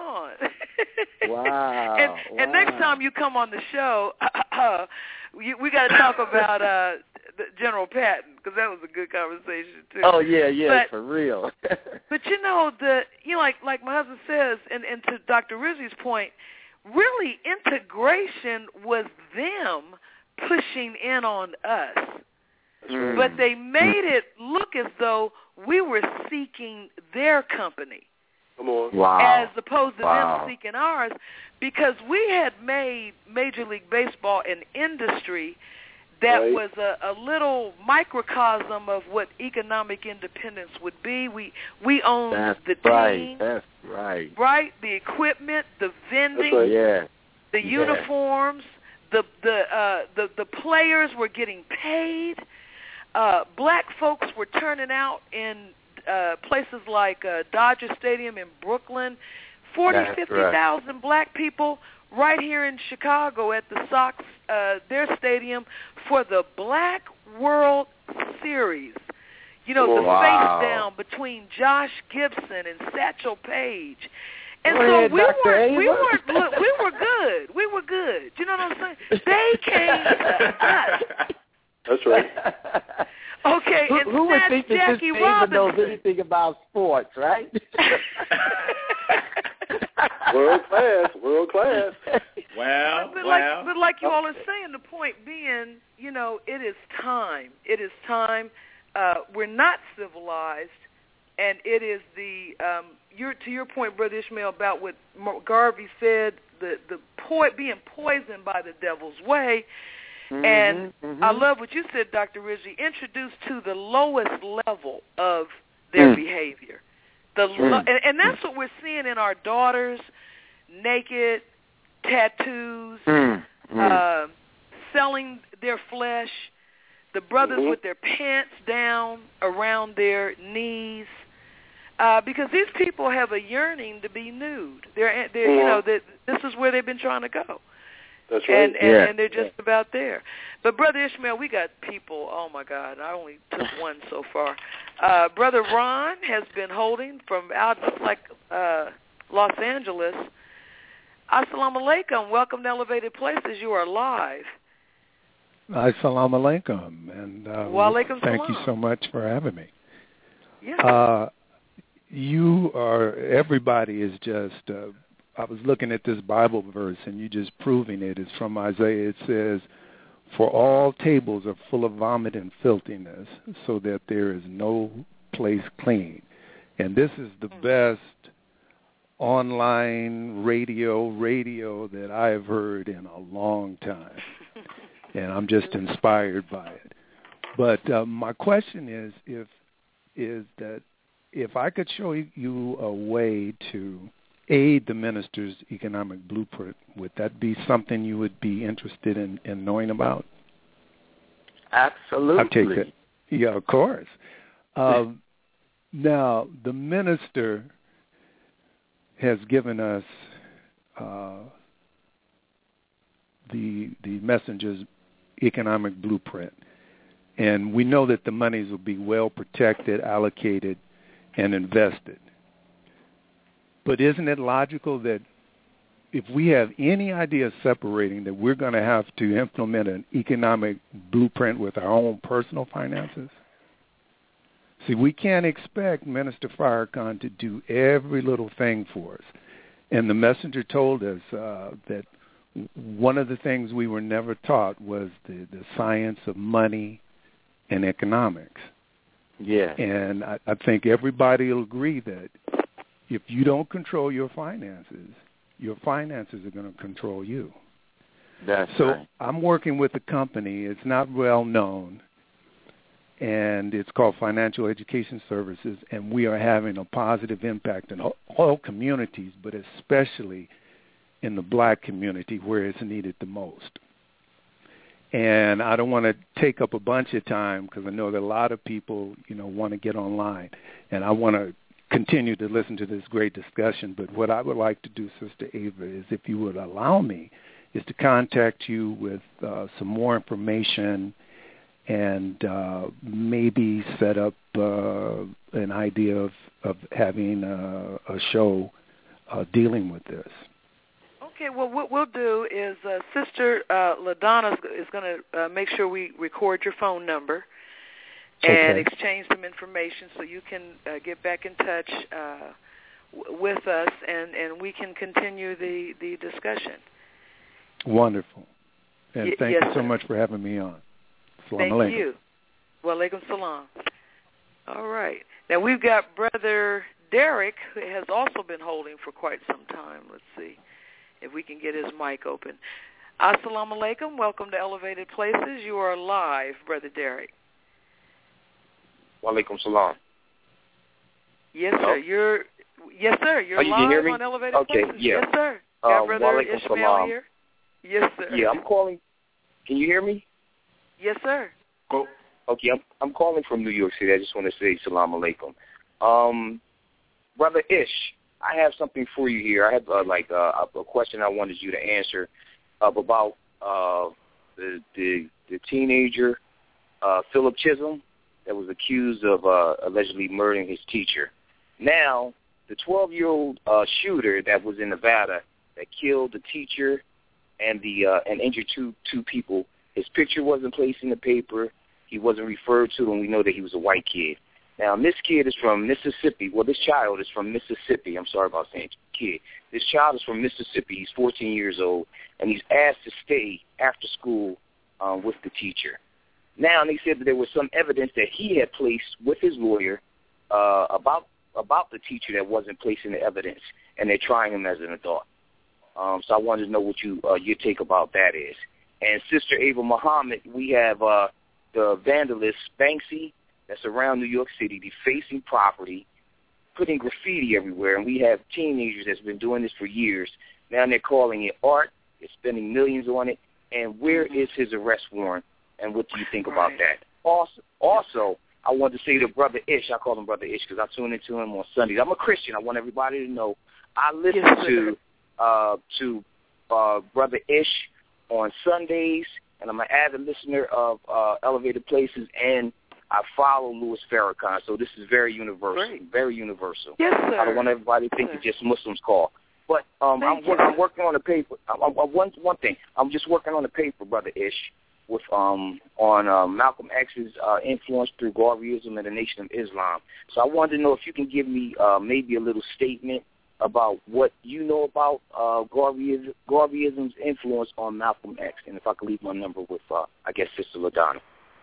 on. wow. And, wow. and next time you come on the show, uh, we, we got to talk about uh, the General Patton, because that was a good conversation too. Oh yeah, yeah, but, for real. But you know, the you know, like like my husband says, and, and to Doctor Rizzi's point, really integration was them pushing in on us. Mm. But they made it look as though we were seeking their company. Come on. Wow. As opposed to wow. them seeking ours, because we had made Major League Baseball an industry that right. was a, a little microcosm of what economic independence would be. We we owned That's the right. team, That's right. right? The equipment, the vending, right. Yeah. the Yeah. uniforms, the the uh, the the players were getting paid. Uh, black folks were turning out in uh, places like uh, Dodger Stadium in Brooklyn. Forty, That's fifty right. thousand black people right here in Chicago at the Sox, uh, their stadium, for the Black World Series. You know, the Wow. face down between Josh Gibson and Satchel Paige. And Go so ahead, we Doctor weren't, we Ava. weren't, look, we were good. We were good. You know what I'm saying? They came to us. That's right. Okay, Who, and who would snatched think that Jackie this Ava knows Robinson. anything about sports, right? World class, world class. Well, But, but well. like, but like you all are saying, the point being, you know, it is time. It is time. Uh, we're not civilized, and it is the um, your to your point, Brother Ishmael, about what Garvey said, the the po- being poisoned by the devil's way. Mm-hmm, And mm-hmm. I love what you said, Doctor Ridgely, introduced to the lowest level of their Mm. behavior. The Mm. lo- and, and that's what we're seeing in our daughters, naked, tattoos, Mm. Mm. uh, selling their flesh, the brothers Mhm. with their pants down around their knees, uh, because these people have a yearning to be nude. They're, they're you Mhm. know, that this is where they've been trying to go. That's right. And, and, Yeah. and they're just about there. But, Brother Ishmael, we got people, oh, my God, I only took one so far. Uh, Brother Ron has been holding from out like uh, Los Angeles. Assalamu alaikum. Welcome to Elevated Places. You are live. Assalamu alaikum. And uh, Wa alaikum thank salam. you so much for having me. Yes. Uh, you are, everybody is just, uh, I was looking at this Bible verse, and you just proving it. It's from Isaiah. It says, "For all tables are full of vomit and filthiness, so that there is no place clean." And this is the Mm. best online radio, radio that I have heard in a long time. And I'm just inspired by it. But uh, my question is, if is that if I could show you a way to aid the minister's economic blueprint, would that be something you would be interested in, in knowing about? Absolutely. I'll take it. Yeah, of course. Um, now, the minister has given us uh, the the messenger's economic blueprint, and we know that the monies will be well protected, allocated, and invested. But isn't it logical that if we have any idea of separating, that we're going to have to implement an economic blueprint with our own personal finances? See, we can't expect Minister Farrakhan to do every little thing for us. And the messenger told us uh, that one of the things we were never taught was the, the science of money and economics. Yeah. And I, I think everybody will agree that if you don't control your finances, your finances are going to control you. That's so right. I'm working with a company. It's not well known, and it's called Financial Education Services, and we are having a positive impact in all, all communities, but especially in the black community where it's needed the most. And I don't want to take up a bunch of time because I know that a lot of people, you know, want to get online, and I want to continue to listen to this great discussion. But what I would like to do, Sister Ava, is if you would allow me, is to contact you with uh, some more information and uh, maybe set up uh, an idea of, of having a, a show uh, dealing with this. Okay, well, what we'll do is uh, Sister uh, LaDonna is going to uh, make sure we record your phone number and Okay. exchange some information so you can uh, get back in touch uh, w- with us, and, and we can continue the, the discussion. Wonderful. And Y- thank yes, you so sir. much for having me on. Assalamu Thank alaikum. you. Wa alaikum salam. All right. Now, we've got Brother Derek, who has also been holding for quite some time. Let's see if we can get his mic open. Assalamu alaikum. Welcome to Elevated Places. You are live, Brother Derek. Wa alaikum salam. Yes, Hello? sir. You're yes, sir. You're oh, you live hear me? on Elevated okay, Places. Yeah. Yes, sir. Uh, Got Brother Ishmael salam. Here. Yes, sir. Yeah, I'm calling. Can you hear me? Yes, sir. Go. Okay, I'm I'm calling from New York City. I just want to say salam alaikum. Um, Brother Ish, I have something for you here. I have uh, like uh, a question I wanted you to answer uh, about uh, the, the the teenager uh, Philip Chisholm that was accused of uh, allegedly murdering his teacher. Now, the twelve-year-old uh, shooter that was in Nevada that killed the teacher and the uh, and injured two two people, his picture wasn't placed in the paper. He wasn't referred to, and we know that he was a white kid. Now, this kid is from Mississippi. Well, this child is from Mississippi. I'm sorry about saying kid. This child is from Mississippi. He's fourteen years old, and he's asked to stay after school um, with the teacher. Now, they said that there was some evidence that he had placed with his lawyer uh, about about the teacher that wasn't placed in the evidence, and they're trying him as an adult. Um, so I wanted to know what you uh, your take about that is. And Sister Ava Muhammad, we have uh, the vandalist Banksy that's around New York City, defacing property, putting graffiti everywhere, and we have teenagers that's been doing this for years. Now they're calling it art. They're spending millions on it. And where is his arrest warrant, and what do you think about that? Also, also, I want to say to Brother Ish, I call him Brother Ish because I tune into him on Sundays. I'm a Christian. I want everybody to know I listen yes, to uh, to uh, Brother Ish on Sundays, and I'm an avid listener of uh, Elevated Places, and I follow Louis Farrakhan, so this is very universal, Great. very universal. Yes, sir. I don't want everybody to think yes, it's just Muslims call. But um, I'm, I'm working on a paper. I'm, I'm, one, one thing, I'm just working on a paper, Brother Ish, with um, on uh, Malcolm X's uh, influence through Garveyism and the Nation of Islam. So I wanted to know if you can give me uh, maybe a little statement about what you know about uh, Garveyism, Garveyism's influence on Malcolm X, and if I could leave my number with, uh, I guess, Sister LaDonna.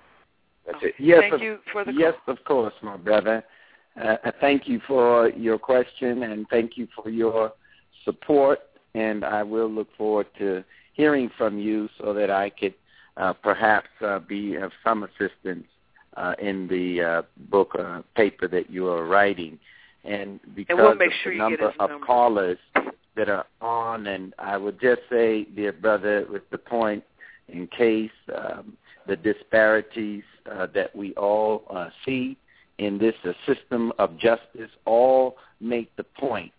That's it. Yes, thank of, you for the yes, call. of course, my brother. Uh, thank you for your question, and thank you for your support, and I will look forward to hearing from you so that I could uh, perhaps uh, be of some assistance uh, in the uh, book uh, paper that you are writing. And because and we'll make of sure the you number get of number. callers that are on, and I would just say, dear brother, with the point, in case um, the disparities uh, that we all uh, see in this uh, system of justice all make the point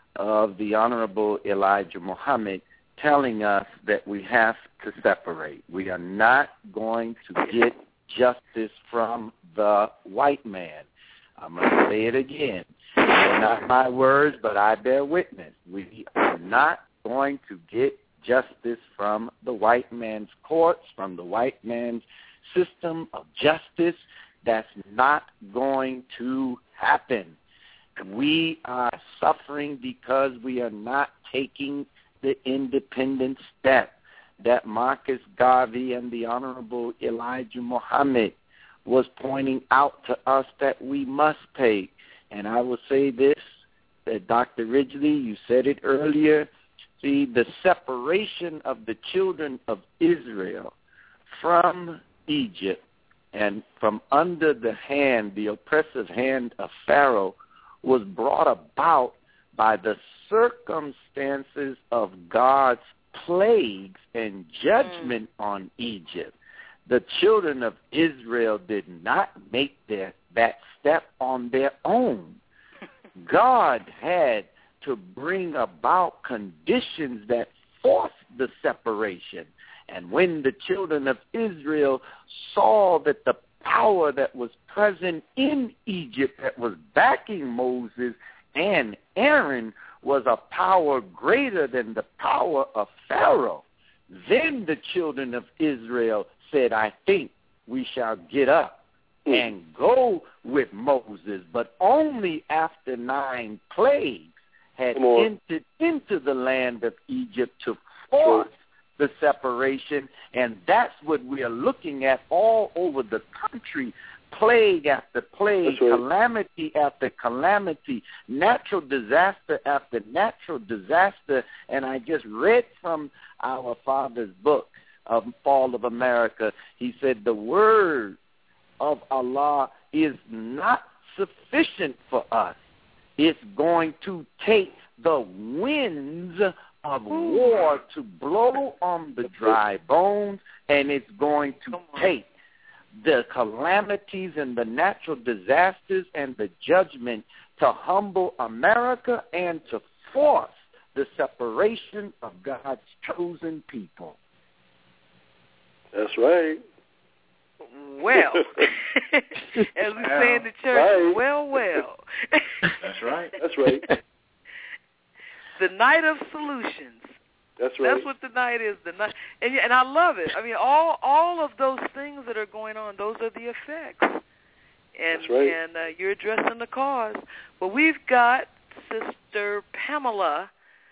of the Honorable Elijah Muhammad telling us that we have to separate. We are not going to get justice from the white man. I'm going to say it again. They're not my words, but I bear witness. We are not going to get justice from the white man's courts, from the white man's system of justice. That's not going to happen. We are suffering because we are not taking the independent step that Marcus Garvey and the Honorable Elijah Muhammad was pointing out to us that we must take. And I will say this, that Doctor Ridgely, you said it earlier, see, the separation of the children of Israel from Egypt and from under the hand, the oppressive hand of Pharaoh, was brought about by the circumstances of God's plagues and judgment mm. on Egypt. The children of Israel did not make their, that step on their own. God had to bring about conditions that forced the separation. And when the children of Israel saw that the power that was present in Egypt that was backing Moses and Aaron was a power greater than the power of Pharaoh, then the children of Israel said, I think we shall get up and go with Moses. But only after nine plagues had entered into the land of Egypt to force the separation, and that's what we are looking at all over the country, plague after plague, right. calamity after calamity, natural disaster after natural disaster. And I just read from our father's book of Fall of America. He said the word of Allah is not sufficient for us. It's going to take the winds of war to blow on the dry bones, and it's going to take the calamities and the natural disasters and the judgment to humble America and to force the separation of God's chosen people. That's right. Well, as we say in the church, right. well, well. That's right. That's right. The night of solutions. That's right. That's what the night is. The night, and and I love it. I mean, all all of those things that are going on, those are the effects. And That's right. and uh, you're addressing the cause. Well, we've got Sister Pamela,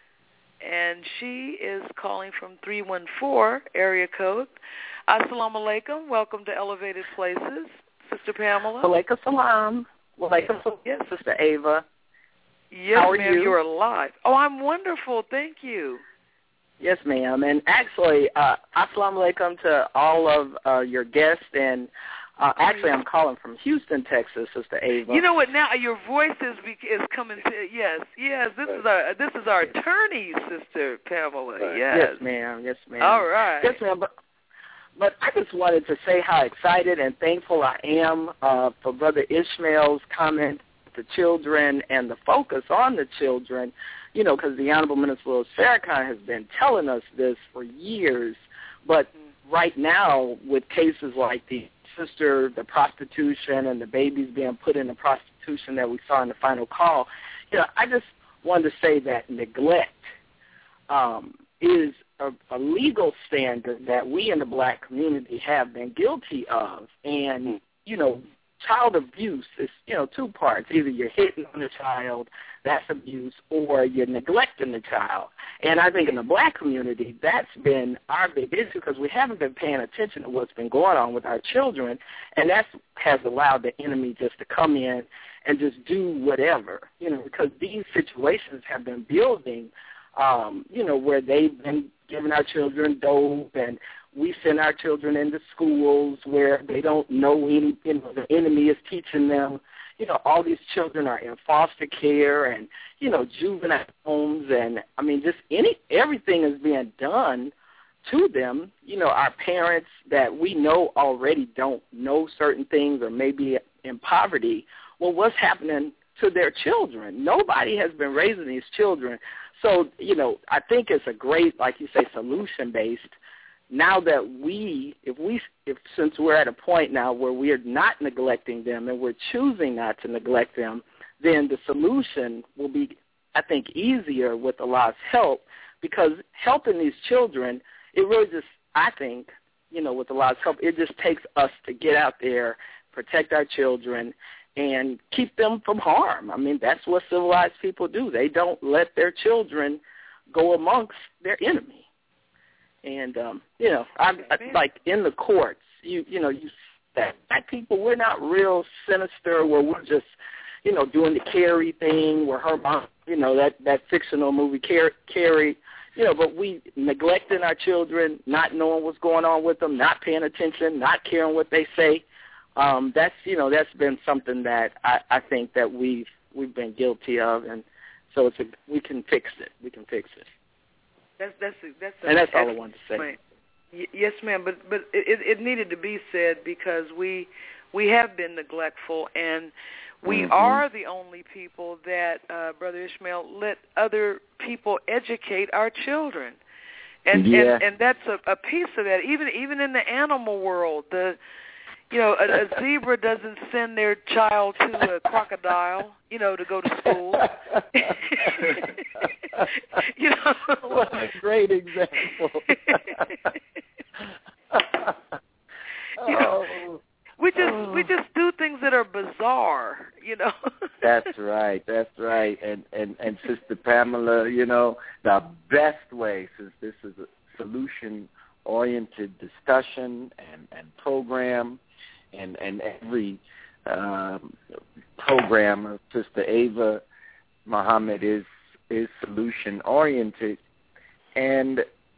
and she is calling from three one four area code. Assalamu alaikum. Welcome to Elevated Places, Sister Pamela. Walaikum salam. Walaikum salam, yes, Sister Ava. Yes, How are ma'am. you? You're alive. Oh, I'm wonderful. Thank you. Yes, ma'am. And actually, uh, assalamu alaikum to all of uh, your guests. And uh, actually, I'm calling from Houston, Texas, Sister Ava. You know what? Now your voice is is coming to yes, yes. This is our this is our attorney, Sister Pamela. Yes, Yes, ma'am. Yes, ma'am. All right. Yes, ma'am. But, but I just wanted to say how excited and thankful I am uh, for Brother Ishmael's comment, the children, and the focus on the children, you know, because the Honorable Minister Louis Farrakhan has been telling us this for years. But right now, with cases like the sister, the prostitution, and the babies being put into prostitution that we saw in the final call, you know, I just wanted to say that neglect um, is a, a legal standard that we in the black community have been guilty of. And, you know, child abuse is, you know, two parts. Either you're hitting on the child, that's abuse, or you're neglecting the child. And I think in the black community, that's been our big issue because we haven't been paying attention to what's been going on with our children, and that has allowed the enemy just to come in and just do whatever, you know, because these situations have been building, um, you know, where they've been giving our children dope, and we send our children into schools where they don't know any, you know, the enemy is teaching them. You know, all these children are in foster care and, you know, juvenile homes, and, I mean, just any everything is being done to them. You know, our parents that we know already don't know certain things or maybe in poverty. Well, what's happening to their children? Nobody has been raising these children. So, you know, I think it's a great, like you say, solution-based. Now that we, if we, if since we're at a point now where we are not neglecting them and we're choosing not to neglect them, then the solution will be, I think, easier with Allah's help, because helping these children, it really just, I think, you know, with Allah's help, it just takes us to get out there, protect our children, and keep them from harm. I mean, that's what civilized people do. They don't let their children go amongst their enemy. And, um, you know, I'm like in the courts, you you know, you that black people, we're not real sinister where we're just, you know, doing the Carrie thing where her mom, you know, that, that fictional movie Car- Carrie, you know, but we neglecting our children, not knowing what's going on with them, not paying attention, not caring what they say. Um, that's, you know, that's been something that I, I think that we've, we've been guilty of. And so it's a, we can fix it. We can fix it. That's that's that's and that's all I wanted to say. Point. Y- yes, ma'am. But but it, it needed to be said because we we have been neglectful, and we mm-hmm. are the only people that uh, Brother Ishmael let other people educate our children, and yeah. and, and that's a, a piece of that. Even even in the animal world, the you know a, a zebra doesn't send their child to a crocodile, you know, to go to school. You know, what a great example. You know, oh. we just we just do things that are bizarre, you know. That's right. That's right. And and and Sister Pamela, you know, the best way, since this is a solution-oriented discussion and and program, and and every um, program of Sister Ava Muhammad is is solution-oriented, and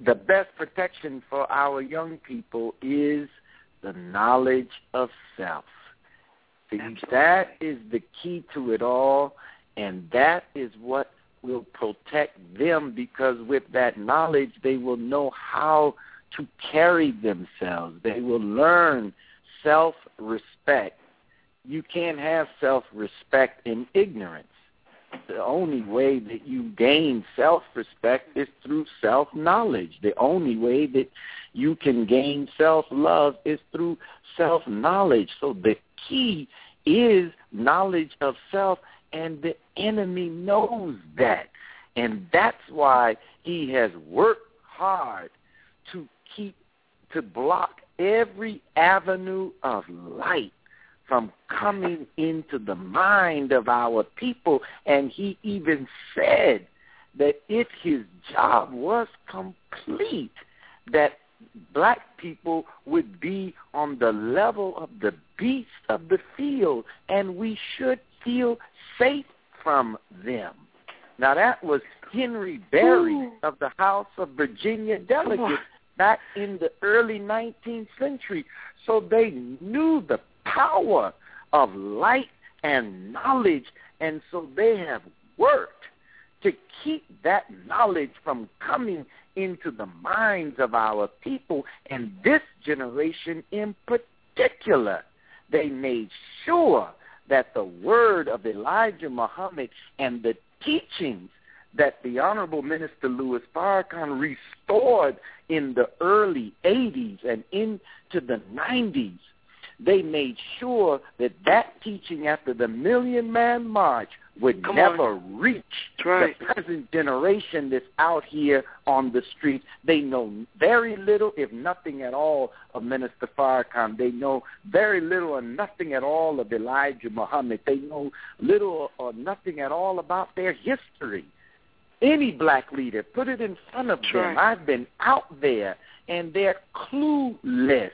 the best protection for our young people is the knowledge of self. See, that is the key to it all, and that is what will protect them, because with that knowledge, they will know how to carry themselves. They will learn self-respect. You can't have self-respect in ignorance. The only way that you gain self-respect is through self-knowledge. The only way that you can gain self-love is through self-knowledge. So the key is knowledge of self, and the enemy knows that. And that's why he has worked hard to keep, to block every avenue of light from coming into the mind of our people. And he even said that if his job was complete, that black people would be on the level of the beasts of the field, and we should feel safe from them. Now, that was Henry Berry Ooh. of the House of Virginia Delegates back in the early nineteenth century. So they knew the power of light and knowledge, and so they have worked to keep that knowledge from coming into the minds of our people. And this generation in particular, they made sure that the word of Elijah Muhammad and the teachings that the Honorable Minister Louis Farrakhan restored in the early eighties and into the nineties, they made sure that that teaching after the Million Man March would Come never on. reach right. the present generation that's out here on the street. They know very little, if nothing at all, of Minister Farrakhan. They know very little or nothing at all of Elijah Muhammad. They know little or nothing at all about their history. Any black leader, put it in front of That's them. Right. I've been out there, and they're clueless.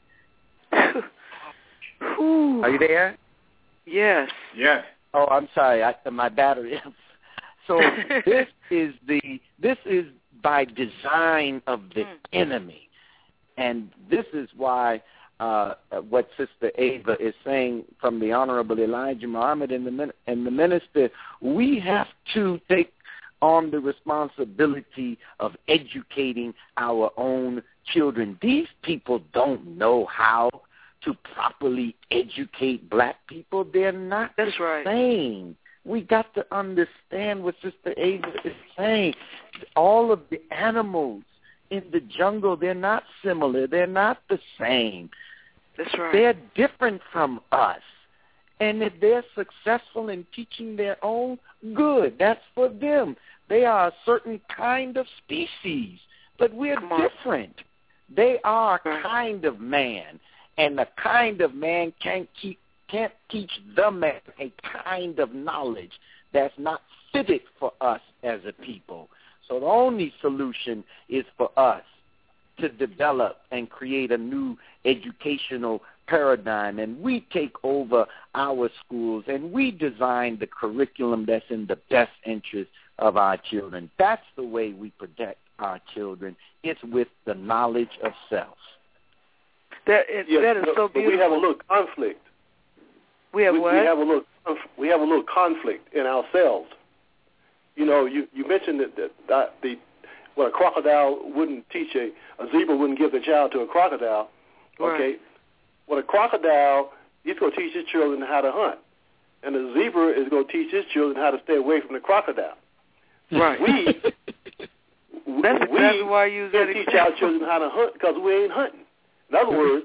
Are you there? Yes. Yes. Oh, I'm sorry. I, my battery. So this is the this is by design of the mm. enemy, and this is why uh, what Sister Ava is saying from the Honorable Elijah Muhammad and the and the minister, we have to take on the responsibility of educating our own children. These people don't know how to properly educate black people. They're not That's the right. same. We got to understand what Sister Ava is saying. All of the animals in the jungle, they're not similar. They're not the same. That's right. They're different from us. And if they're successful in teaching their own, good. That's for them. They are a certain kind of species, but we're different. They are a kind of man. And the kind of man can't keep, can't teach the man a kind of knowledge that's not fitted for us as a people. So the only solution is for us to develop and create a new educational paradigm. And we take over our schools, and we design the curriculum that's in the best interest of our children. That's the way we protect our children. It's with the knowledge of self. That, it, yes, that is but, so beautiful. But we have a little conflict. We have we, what? We have a little. We have a little conflict in ourselves. You know, you, you mentioned that, that, that the what a crocodile wouldn't teach a a zebra wouldn't give the child to a crocodile. Okay, right. What a crocodile, he's going to teach his children how to hunt, and the zebra is going to teach his children how to stay away from the crocodile. Right. We That's we exactly why you use that teach our children how to hunt because we ain't hunting. In other words,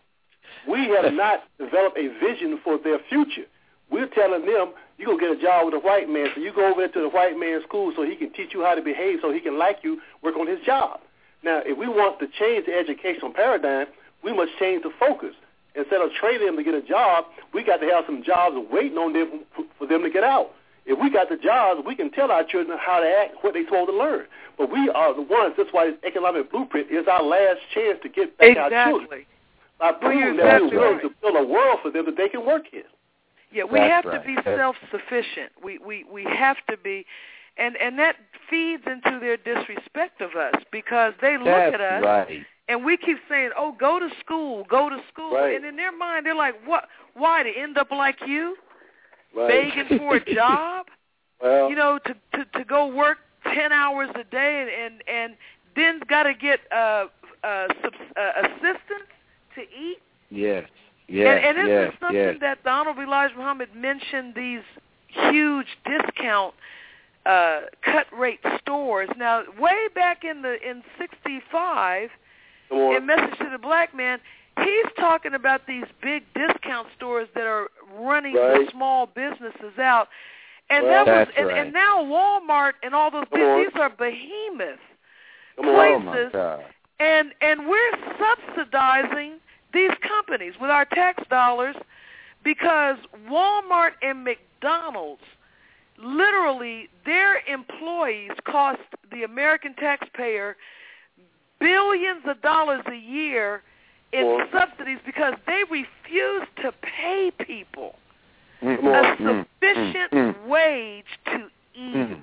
we have not developed a vision for their future. We're telling them, you're going to get a job with a white man, so you go over there to the white man's school so he can teach you how to behave, so he can like you, work on his job. Now, if we want to change the educational paradigm, we must change the focus. Instead of training them to get a job, we got to have some jobs waiting on them for them to get out. If we got the jobs, we can tell our children how to act, what they're supposed to learn. But we are the ones, that's why this economic blueprint is our last chance to get back exactly. our children. By proving well, that exactly we're willing right. to build a world for them that they can work in. Yeah, we That's have right. to be self-sufficient. We, we, we have to be, And and that feeds into their disrespect of us because they look That's at us right. and we keep saying, "Oh, go to school, go to school," Right. and in their mind they're like, "What? Why to end up like you, Right. begging for a job? Well, you know, to, to to go work ten hours a day and and, and then got to get uh, uh, subs, uh, assistance to eat." Yes. Yes. and, and this yes. is something yes. that the Honorable Elijah Muhammad mentioned, these huge discount uh, cut rate stores. Now, way back in the in sixty-five, in Message to the Black Man, he's talking about these big discount stores that are running right. the small businesses out. And well, that was, that's and, right. and now Walmart and all those Come big, on. these are behemoth Come on. Oh my places, God. and and we're subsidizing these companies with our tax dollars because Walmart and McDonald's, literally, their employees cost the American taxpayer billions of dollars a year in Well, subsidies because they refuse to pay people Mm, a mm, sufficient mm, mm, wage to eat.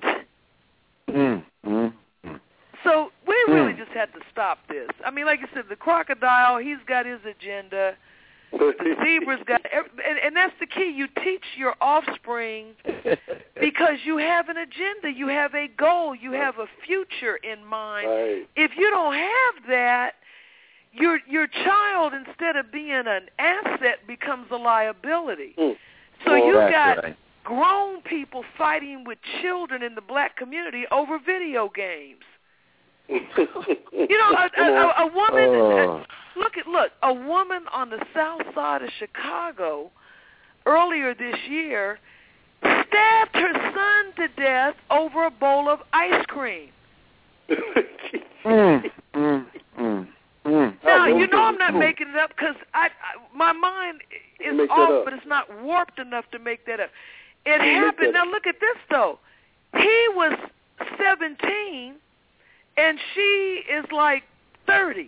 mm, mm, mm. So we really Mm. just had to stop this. I mean, like you said, the crocodile, he's got his agenda. The zebra's got, and, and that's the key. You teach your offspring because you have an agenda, you have a goal, you have a future in mind. Right. If you don't have that, your your child, instead of being an asset, becomes a liability. Mm. So Oh, you that's got right. grown people fighting with children in the black community over video games. You know, a, a, a, a woman. Oh. A, look at look. A woman on the south side of Chicago earlier this year stabbed her son to death over a bowl of ice cream. mm, mm, mm, mm. Now Oh, you know I'm not cool. making it up because I, I my mind is Make that off, up. but it's not warped enough to make that up. It Make happened. that Now look at this though. He was seventeen. And she is like thirty.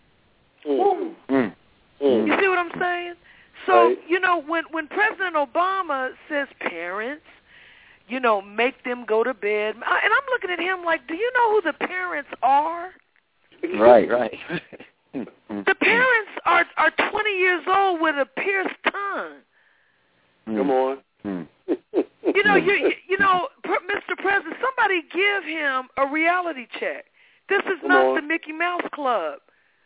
Mm. Mm. Mm. You see what I'm saying? So, Right. you know, when, when President Obama says parents, you know, make them go to bed, and I'm looking at him like, do you know who the parents are? Right, right. The parents are, are twenty years old with a pierced tongue. Come on. Mm. You know, you, you, you know, Mister President, somebody give him a reality check. This is Come not on. the Mickey Mouse Club.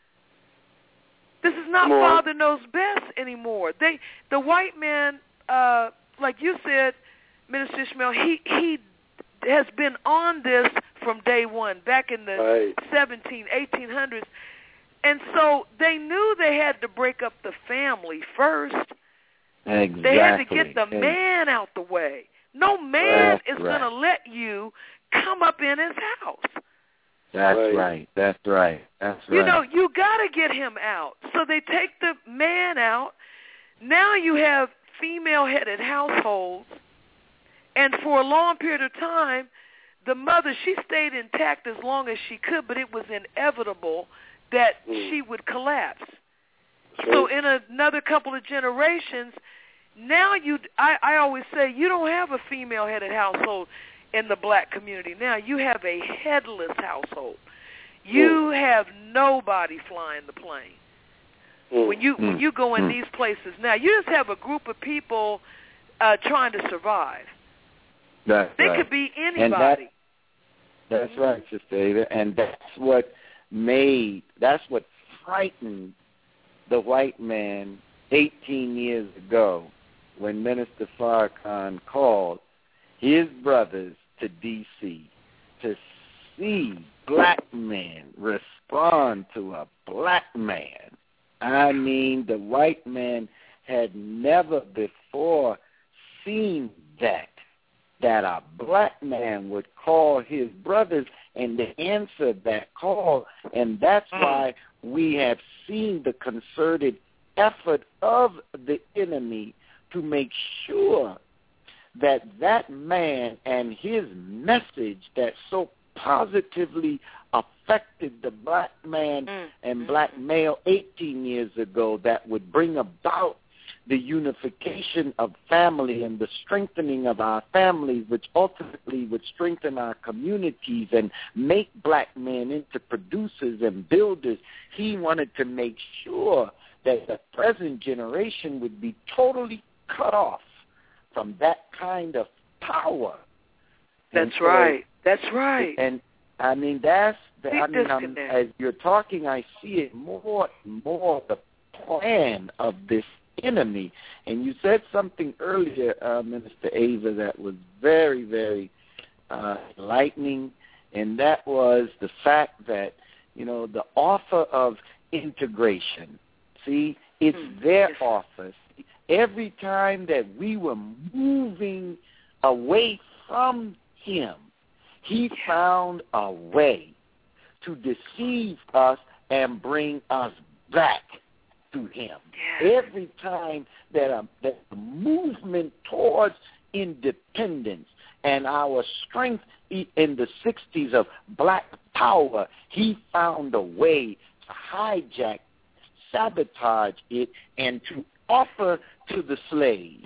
This is not Come on. Father Knows Best anymore. They, the white man, uh, like you said, Minister Ishmael, he he has been on this from day one, back in the Right. seventeen, eighteen hundreds, and so they knew they had to break up the family first. Exactly. They had to get the man out the way. No man That's is right. going to let you come up in his house. That's Right. right. That's right. That's right. You know, you got to get him out. So they take the man out. Now you have female-headed households. And for a long period of time, the mother, she stayed intact as long as she could, but it was inevitable that Mm. she would collapse. Sure. So in another couple of generations, now you, I, I always say, you don't have a female-headed household in the black community. Now you have a headless household. You Mm. have nobody flying the plane. Mm. When you when Mm. you go in Mm. these places now, you just have a group of people uh, trying to survive. That's They right. could be And anybody. that, that's right, Sister Ada. And that's what made, that's what frightened the white man eighteen years ago when Minister Farrakhan called his brothers to D C to see black men respond to a black man. I mean, the white man had never before seen that, that a black man would call his brothers and to answer that call. And that's why we have seen the concerted effort of the enemy to make sure that that man and his message that so positively affected the black man Mm. and black male eighteen years ago, that would bring about the unification of family and the strengthening of our families, which ultimately would strengthen our communities and make black men into producers and builders. He wanted to make sure that the present generation would be totally cut off from that kind of power. That's so, right. That's right. And I mean, that's the, I mean, I'm, as you're talking, I see it more and more, the plan of this enemy. And you said something earlier, uh, Minister Ava, that was very, very uh, enlightening, and that was the fact that, you know, the offer of integration, see, it's mm, their yes. office. Every time that we were moving away from him, he found a way to deceive us and bring us back to him. Yes. Every time that a, that a movement towards independence and our strength in the sixties of black power, he found a way to hijack, sabotage it, and to offer to the slaves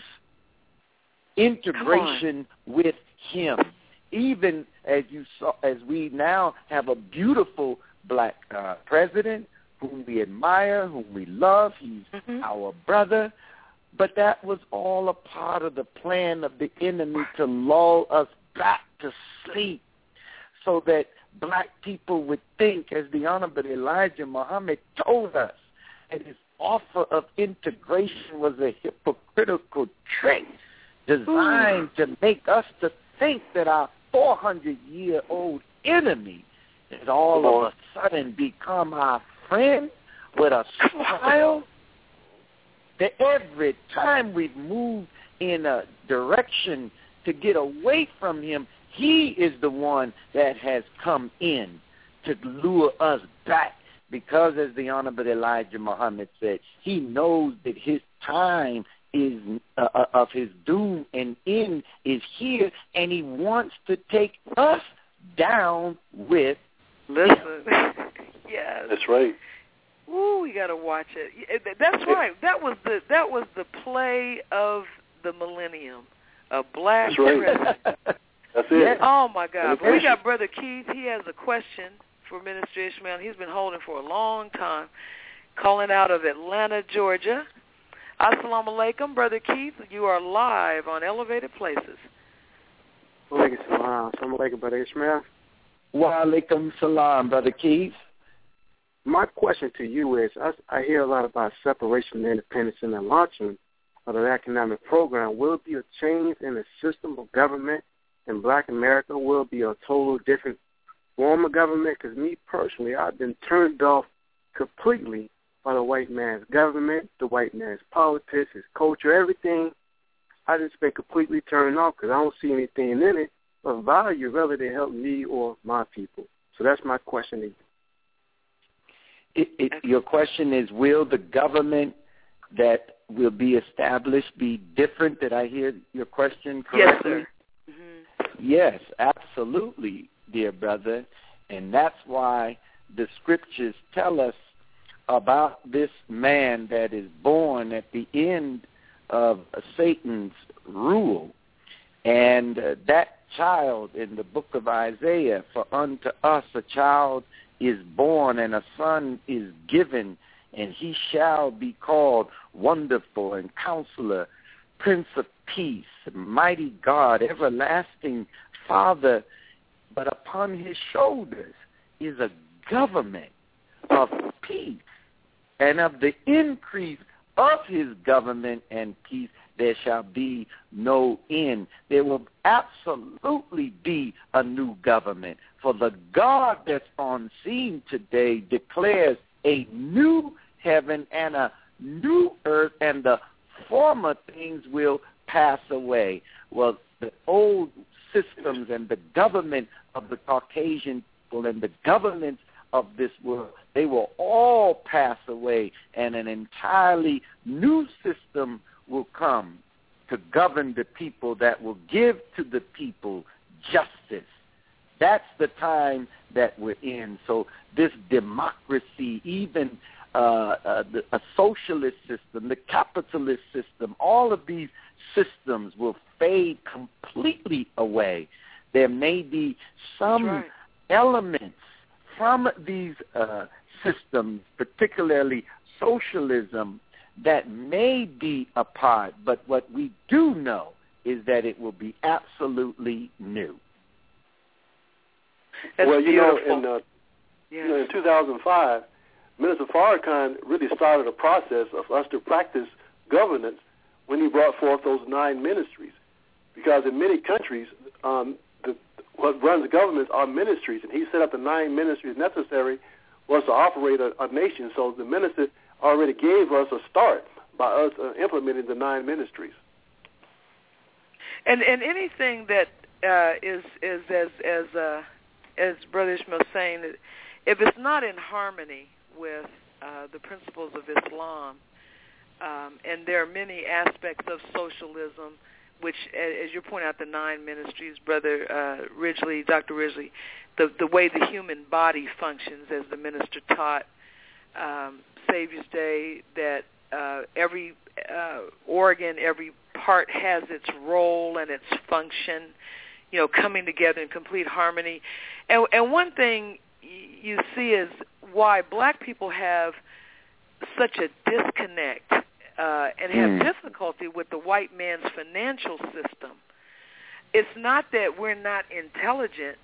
integration with him. Even as you saw, as we now have a beautiful black uh, president whom we admire, whom we love, he's mm-hmm. our brother, but that was all a part of the plan of the enemy to lull us back to sleep so that black people would think, as the Honorable Elijah Muhammad told us, that his offer of integration was a hypocritical trick designed Ooh. to make us to think that our four hundred year old enemy has all of a sudden become our friend with a smile. That every time we've moved in a direction to get away from him, he is the one that has come in to lure us back. Because, as the Honorable Elijah Muhammad said, he knows that his time is uh, of his doom and end is here, and he wants to take us down with Listen. Yes. That's right. Ooh, we got to watch it. That's right. That was the that was the play of the millennium. A black That's right. president. That's it. Oh my God! But we got Brother Keith. He has a question for Minister Ishmael. He's been holding for a long time, calling out of Atlanta, Georgia. Assalamu alaikum, Brother Keith. You are live on Elevated Places. Wa alaikum salam. Assalamu alaikum, Brother Ishmael. Wa alaikum salam, Brother Keith. My question to you is, I, I hear a lot about separation and independence and the launching of an economic program. Will it be a change in the system of government in black America? Will it be a total different form of government? Because me personally, I've been turned off completely by the white man's government, the white man's politics, his culture, everything. I just been completely turned off because I don't see anything in it of value rather to help me or my people. So that's my question to you. It, it, your question is, will the government that will be established be different? Did I hear your question correctly? Yes, sir. Mm-hmm. Yes, absolutely, dear brother. And that's why the scriptures tell us about this man that is born at the end of Satan's rule. And uh, that child in the book of Isaiah, for unto us a child is born and a son is given, and he shall be called Wonderful and Counselor, Prince of Peace, Mighty God, Everlasting Father. But upon his shoulders is a government of peace, and of the increase of his government and peace there shall be no end. There will absolutely be a new government. For the God that's on scene today declares a new heaven and a new earth, and the former things will pass away. Well, the old systems and the government of the Caucasian people and the governments of this world, they will all pass away, and an entirely new system will come to govern the people that will give to the people justice. That's the time that we're in. So this democracy, even uh, uh, the, a socialist system, the capitalist system, all of these systems will fade completely away. There may be some right. elements from these uh, systems, particularly socialism, that may be a part, but what we do know is that it will be absolutely new. That's well, you beautiful. know, in, uh, yes. you know, in two thousand five, Minister Farrakhan really started a process of us to practice governance when he brought forth those nine ministries. Because in many countries, um, the, what runs governments are ministries, and he set up the nine ministries necessary was to operate a, a nation. So the minister already gave us a start by us uh, implementing the nine ministries. And and anything that uh, is is as as uh, as Brother Ishmael is saying, that if it's not in harmony with uh, the principles of Islam, um, and there are many aspects of socialism, which, as you point out, the nine ministries, Brother uh, Ridgely, Doctor Ridgely, the the way the human body functions, as the minister taught um, Savior's Day, that uh, every uh, organ, every part has its role and its function, you know, coming together in complete harmony. And, and one thing you see is why black people have such a disconnect uh, and have mm. difficulty with the white man's financial system. It's not that we're not intelligent,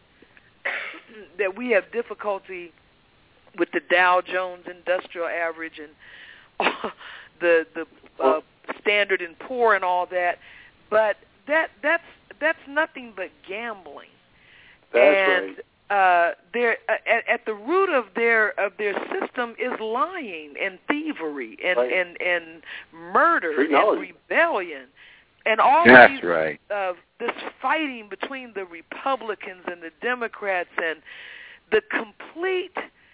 that we have difficulty with the Dow Jones Industrial Average and all the the uh, Standard and Poor and all that, but that that's that's nothing but gambling. That's and right. uh, they're at, at the root of their of their system is lying and thievery and right. and, and murder and rebellion. And all That's these, right. uh, this fighting between the Republicans and the Democrats and the complete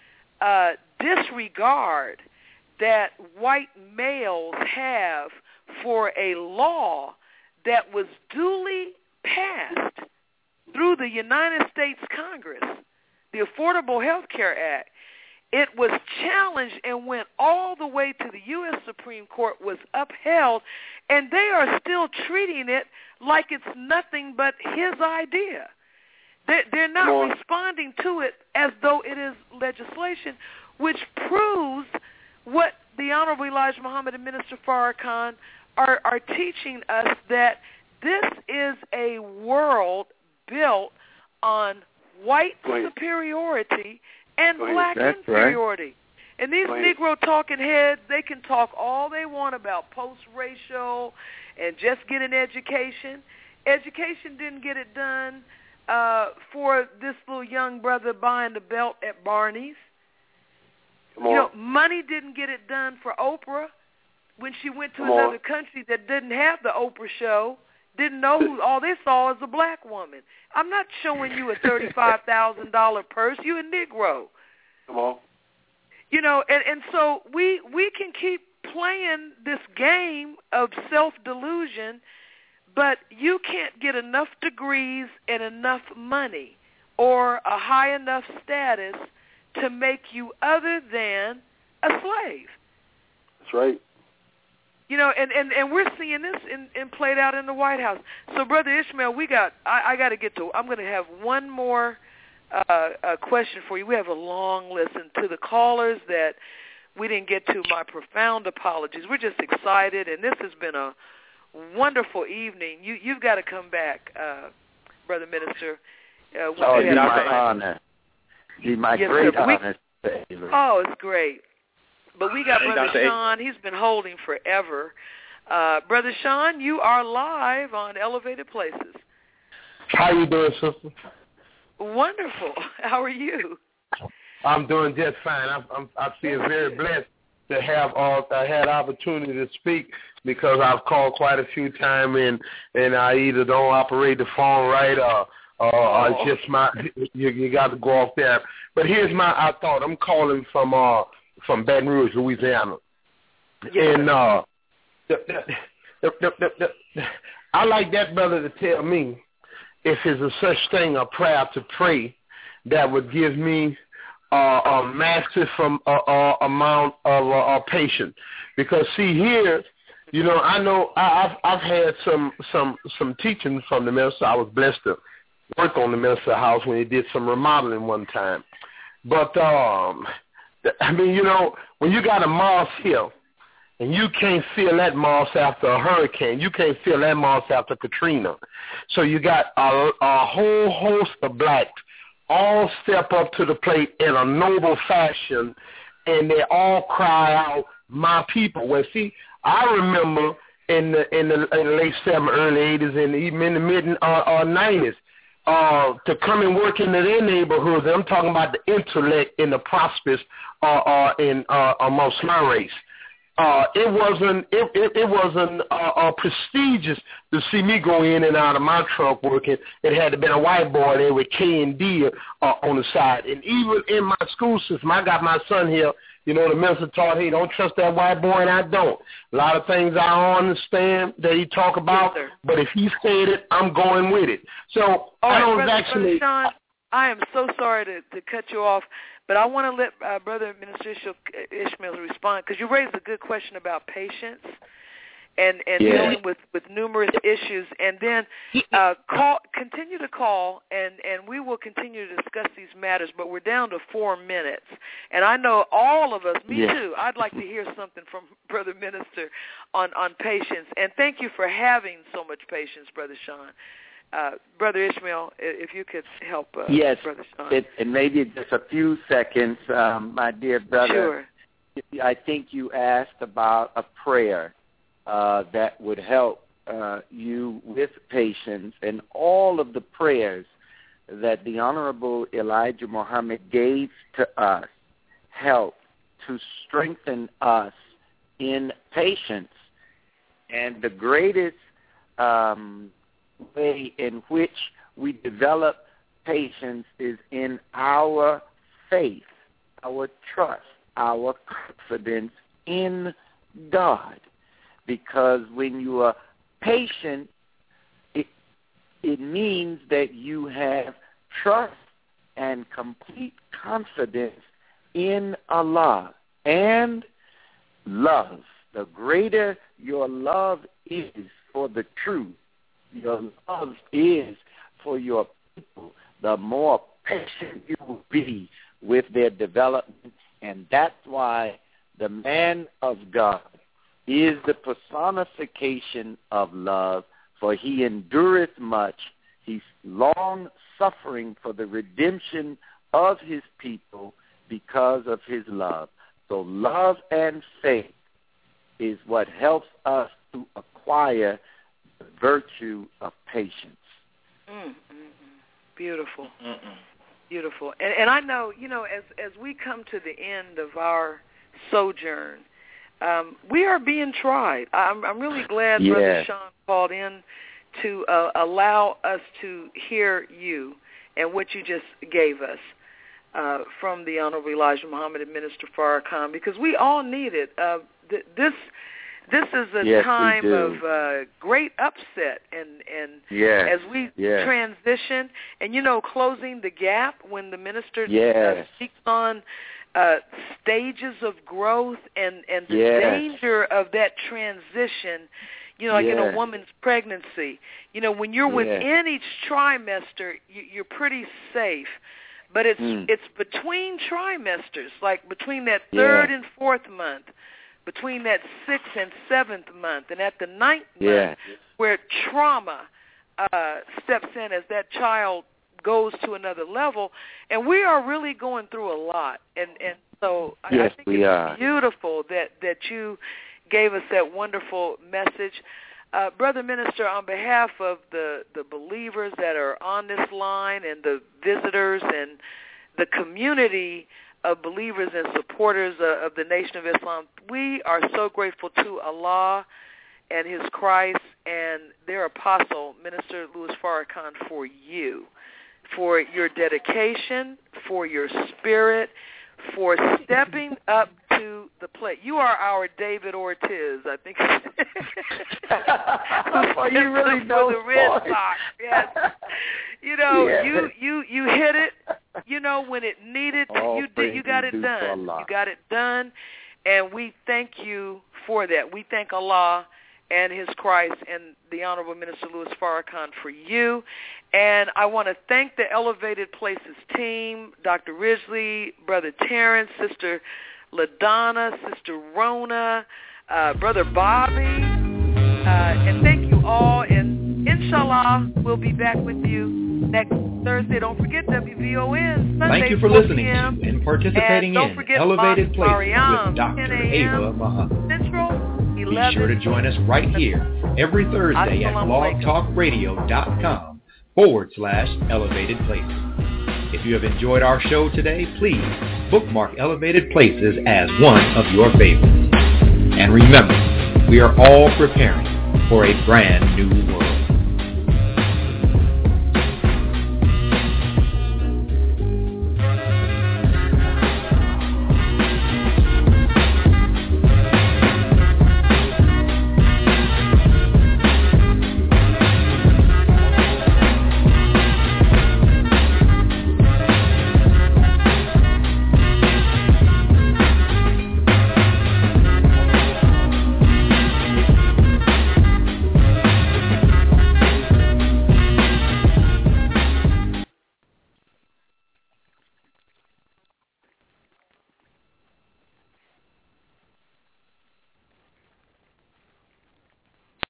uh, disregard that white males have for a law that was duly passed through the United States Congress, the Affordable Health Care Act. It was challenged and went all the way to the U S Supreme Court, was upheld, and they are still treating it like it's nothing but his idea. They're, they're not responding to it as though it is legislation, which proves what the Honorable Elijah Muhammad and Minister Farrakhan are, are teaching us, that this is a world built on white superiority and black That's inferiority. Right. And these Negro talking heads, they can talk all they want about post-racial and just get an education. Education didn't get it done uh, for this little young brother buying the belt at Barney's. Come on. You know, money didn't get it done for Oprah when she went to Come another on. country that didn't have the Oprah show. Didn't know who, all they saw was a black woman. I'm not showing you a thirty-five thousand dollars purse. You a Negro. Come on. You know, and, and so we we can keep playing this game of self-delusion, but you can't get enough degrees and enough money or a high enough status to make you other than a slave. That's right. You know, and, and, and we're seeing this in, in played out in the White House. So, Brother Ishmael, we got, I, I got to get to, I'm going to have one more uh, uh, question for you. We have a long list, and to the callers that we didn't get to, my profound apologies. We're just excited, and this has been a wonderful evening. You, you've got to come back, uh, Brother Minister. Uh, oh, it's my honor. It's my yes, great sir. honor. We, oh, it's great. But we got Brother Sean. He's been holding forever. Uh, Brother Sean, you are live on Elevated Places. How you doing, sister? Wonderful. How are you? I'm doing just fine. I'm, I'm, I feel very blessed to have uh, I had opportunity to speak, because I've called quite a few times, and and I either don't operate the phone right, or or, or it's just my you, you got to go off there. But here's my I thought I'm calling from uh. from Baton Rouge, Louisiana. Yes. And uh, the, the, the, the, the, I like that brother to tell me if there's a such thing, a prayer to pray, that would give me uh, a massive um, uh, uh, amount of uh, uh, patience. Because see here, you know, I know I, I've I've had some some some teaching from the minister. I was blessed to work on the minister house when he did some remodeling one time. But um, I mean, you know, when you got a moss here, and you can't feel that moss after a hurricane, you can't feel that moss after Katrina. So you got a, a whole host of blacks all step up to the plate in a noble fashion, and they all cry out, "My people." Well, see, I remember in the in the, in the late seventies, early eighties, and even in the mid uh, uh, nineties, uh, to come and work into their neighborhoods. And I'm talking about the intellect and the prosperous uh, uh, in uh, amongst my race. Uh, it wasn't it, it, it wasn't uh, uh, prestigious to see me go in and out of my truck working. It had to been a white boy there with K and D uh, on the side. And even in my school system, I got my son here. You know, the minister taught, hey, don't trust that white boy, and I don't. A lot of things I don't understand that he talk about, yes, but if he said it, I'm going with it. So All I right, don't Brother, actually. Brother Sean, I am so sorry to, to cut you off, but I want to let uh, Brother Minister Ishmael respond, because you raised a good question about patience and, and yeah. dealing with, with numerous issues. And then uh, call, continue to call, and, and we will continue to discuss these matters, but we're down to four minutes. And I know all of us, me yeah. too, I'd like to hear something from Brother Minister on, on patience. And thank you for having so much patience, Brother Sean. Uh, Brother Ishmael, if you could help uh, yes, Brother Sean. It, it maybe just a few seconds, um, my dear brother. Sure. I think you asked about a prayer uh, that would help uh, you with patience, and all of the prayers that the Honorable Elijah Muhammad gave to us help to strengthen us in patience. And the greatest um way in which we develop patience is in our faith, our trust, our confidence in God. Because when you are patient, it, it means that you have trust and complete confidence in Allah and love. The greater your love is for the truth, your love is for your people, the more patient you will be with their development. And that's why the man of God is the personification of love, for he endureth much. He's long-suffering for the redemption of his people because of his love. So love and faith is what helps us to acquire the virtue of patience. Mm, mm, mm. Beautiful. Mm-mm. Beautiful. And, and I know, you know, as as we come to the end of our sojourn, um, we are being tried. I'm, I'm really glad yeah. Brother Sean called in to uh, allow us to hear you and what you just gave us uh, from the Honorable Elijah Muhammad and Minister Farrakhan, because we all need it. Uh, th- this This is a yes, time of uh, great upset, and, and yes. as we yes. transition, and, you know, closing the gap when the minister yes. uh, speaks on uh, stages of growth and, and the yes. danger of that transition, you know, like yes. in a woman's pregnancy. You know, when you're yes. within each trimester, you, you're pretty safe. But it's mm. it's between trimesters, like between that third yeah. and fourth month, between that sixth and seventh month, and at the ninth yeah. month, where trauma uh, steps in as that child goes to another level, and we are really going through a lot. And and so I, yes, I think we it's are. beautiful that, that you gave us that wonderful message. Uh, Brother Minister, on behalf of the, the believers that are on this line and the visitors and the community of believers and supporters uh, of the Nation of Islam, we are so grateful to Allah and His Christ and their apostle, Minister Louis Farrakhan, for you, for your dedication, for your spirit, for stepping up to the plate. You are our David Ortiz, I think. Well, you really know the Red Sox. Yes. You know, yes. you, you, you hit it you know, when it needed, All you did. You got it done. You got it done, and we thank you for that. We thank Allah and His Christ and the Honorable Minister Louis Farrakhan for you. And I want to thank the Elevated Places team, Doctor Ridgely, Brother Terrence, Sister LaDonna, Sister Rona, uh, Brother Bobby, uh, and thank you all. And inshallah, we'll be back with you next Thursday. Don't forget W V O N Sunday. Thank you for listening to and participating and in Elevated Places Mariam, with Doctor Ava Muhammad. Central. Be sure to join us right here every Thursday at blogtalkradio.com forward slash elevated places. If you have enjoyed our show today, please bookmark Elevated Places as one of your favorites. And remember, we are all preparing for a brand new world.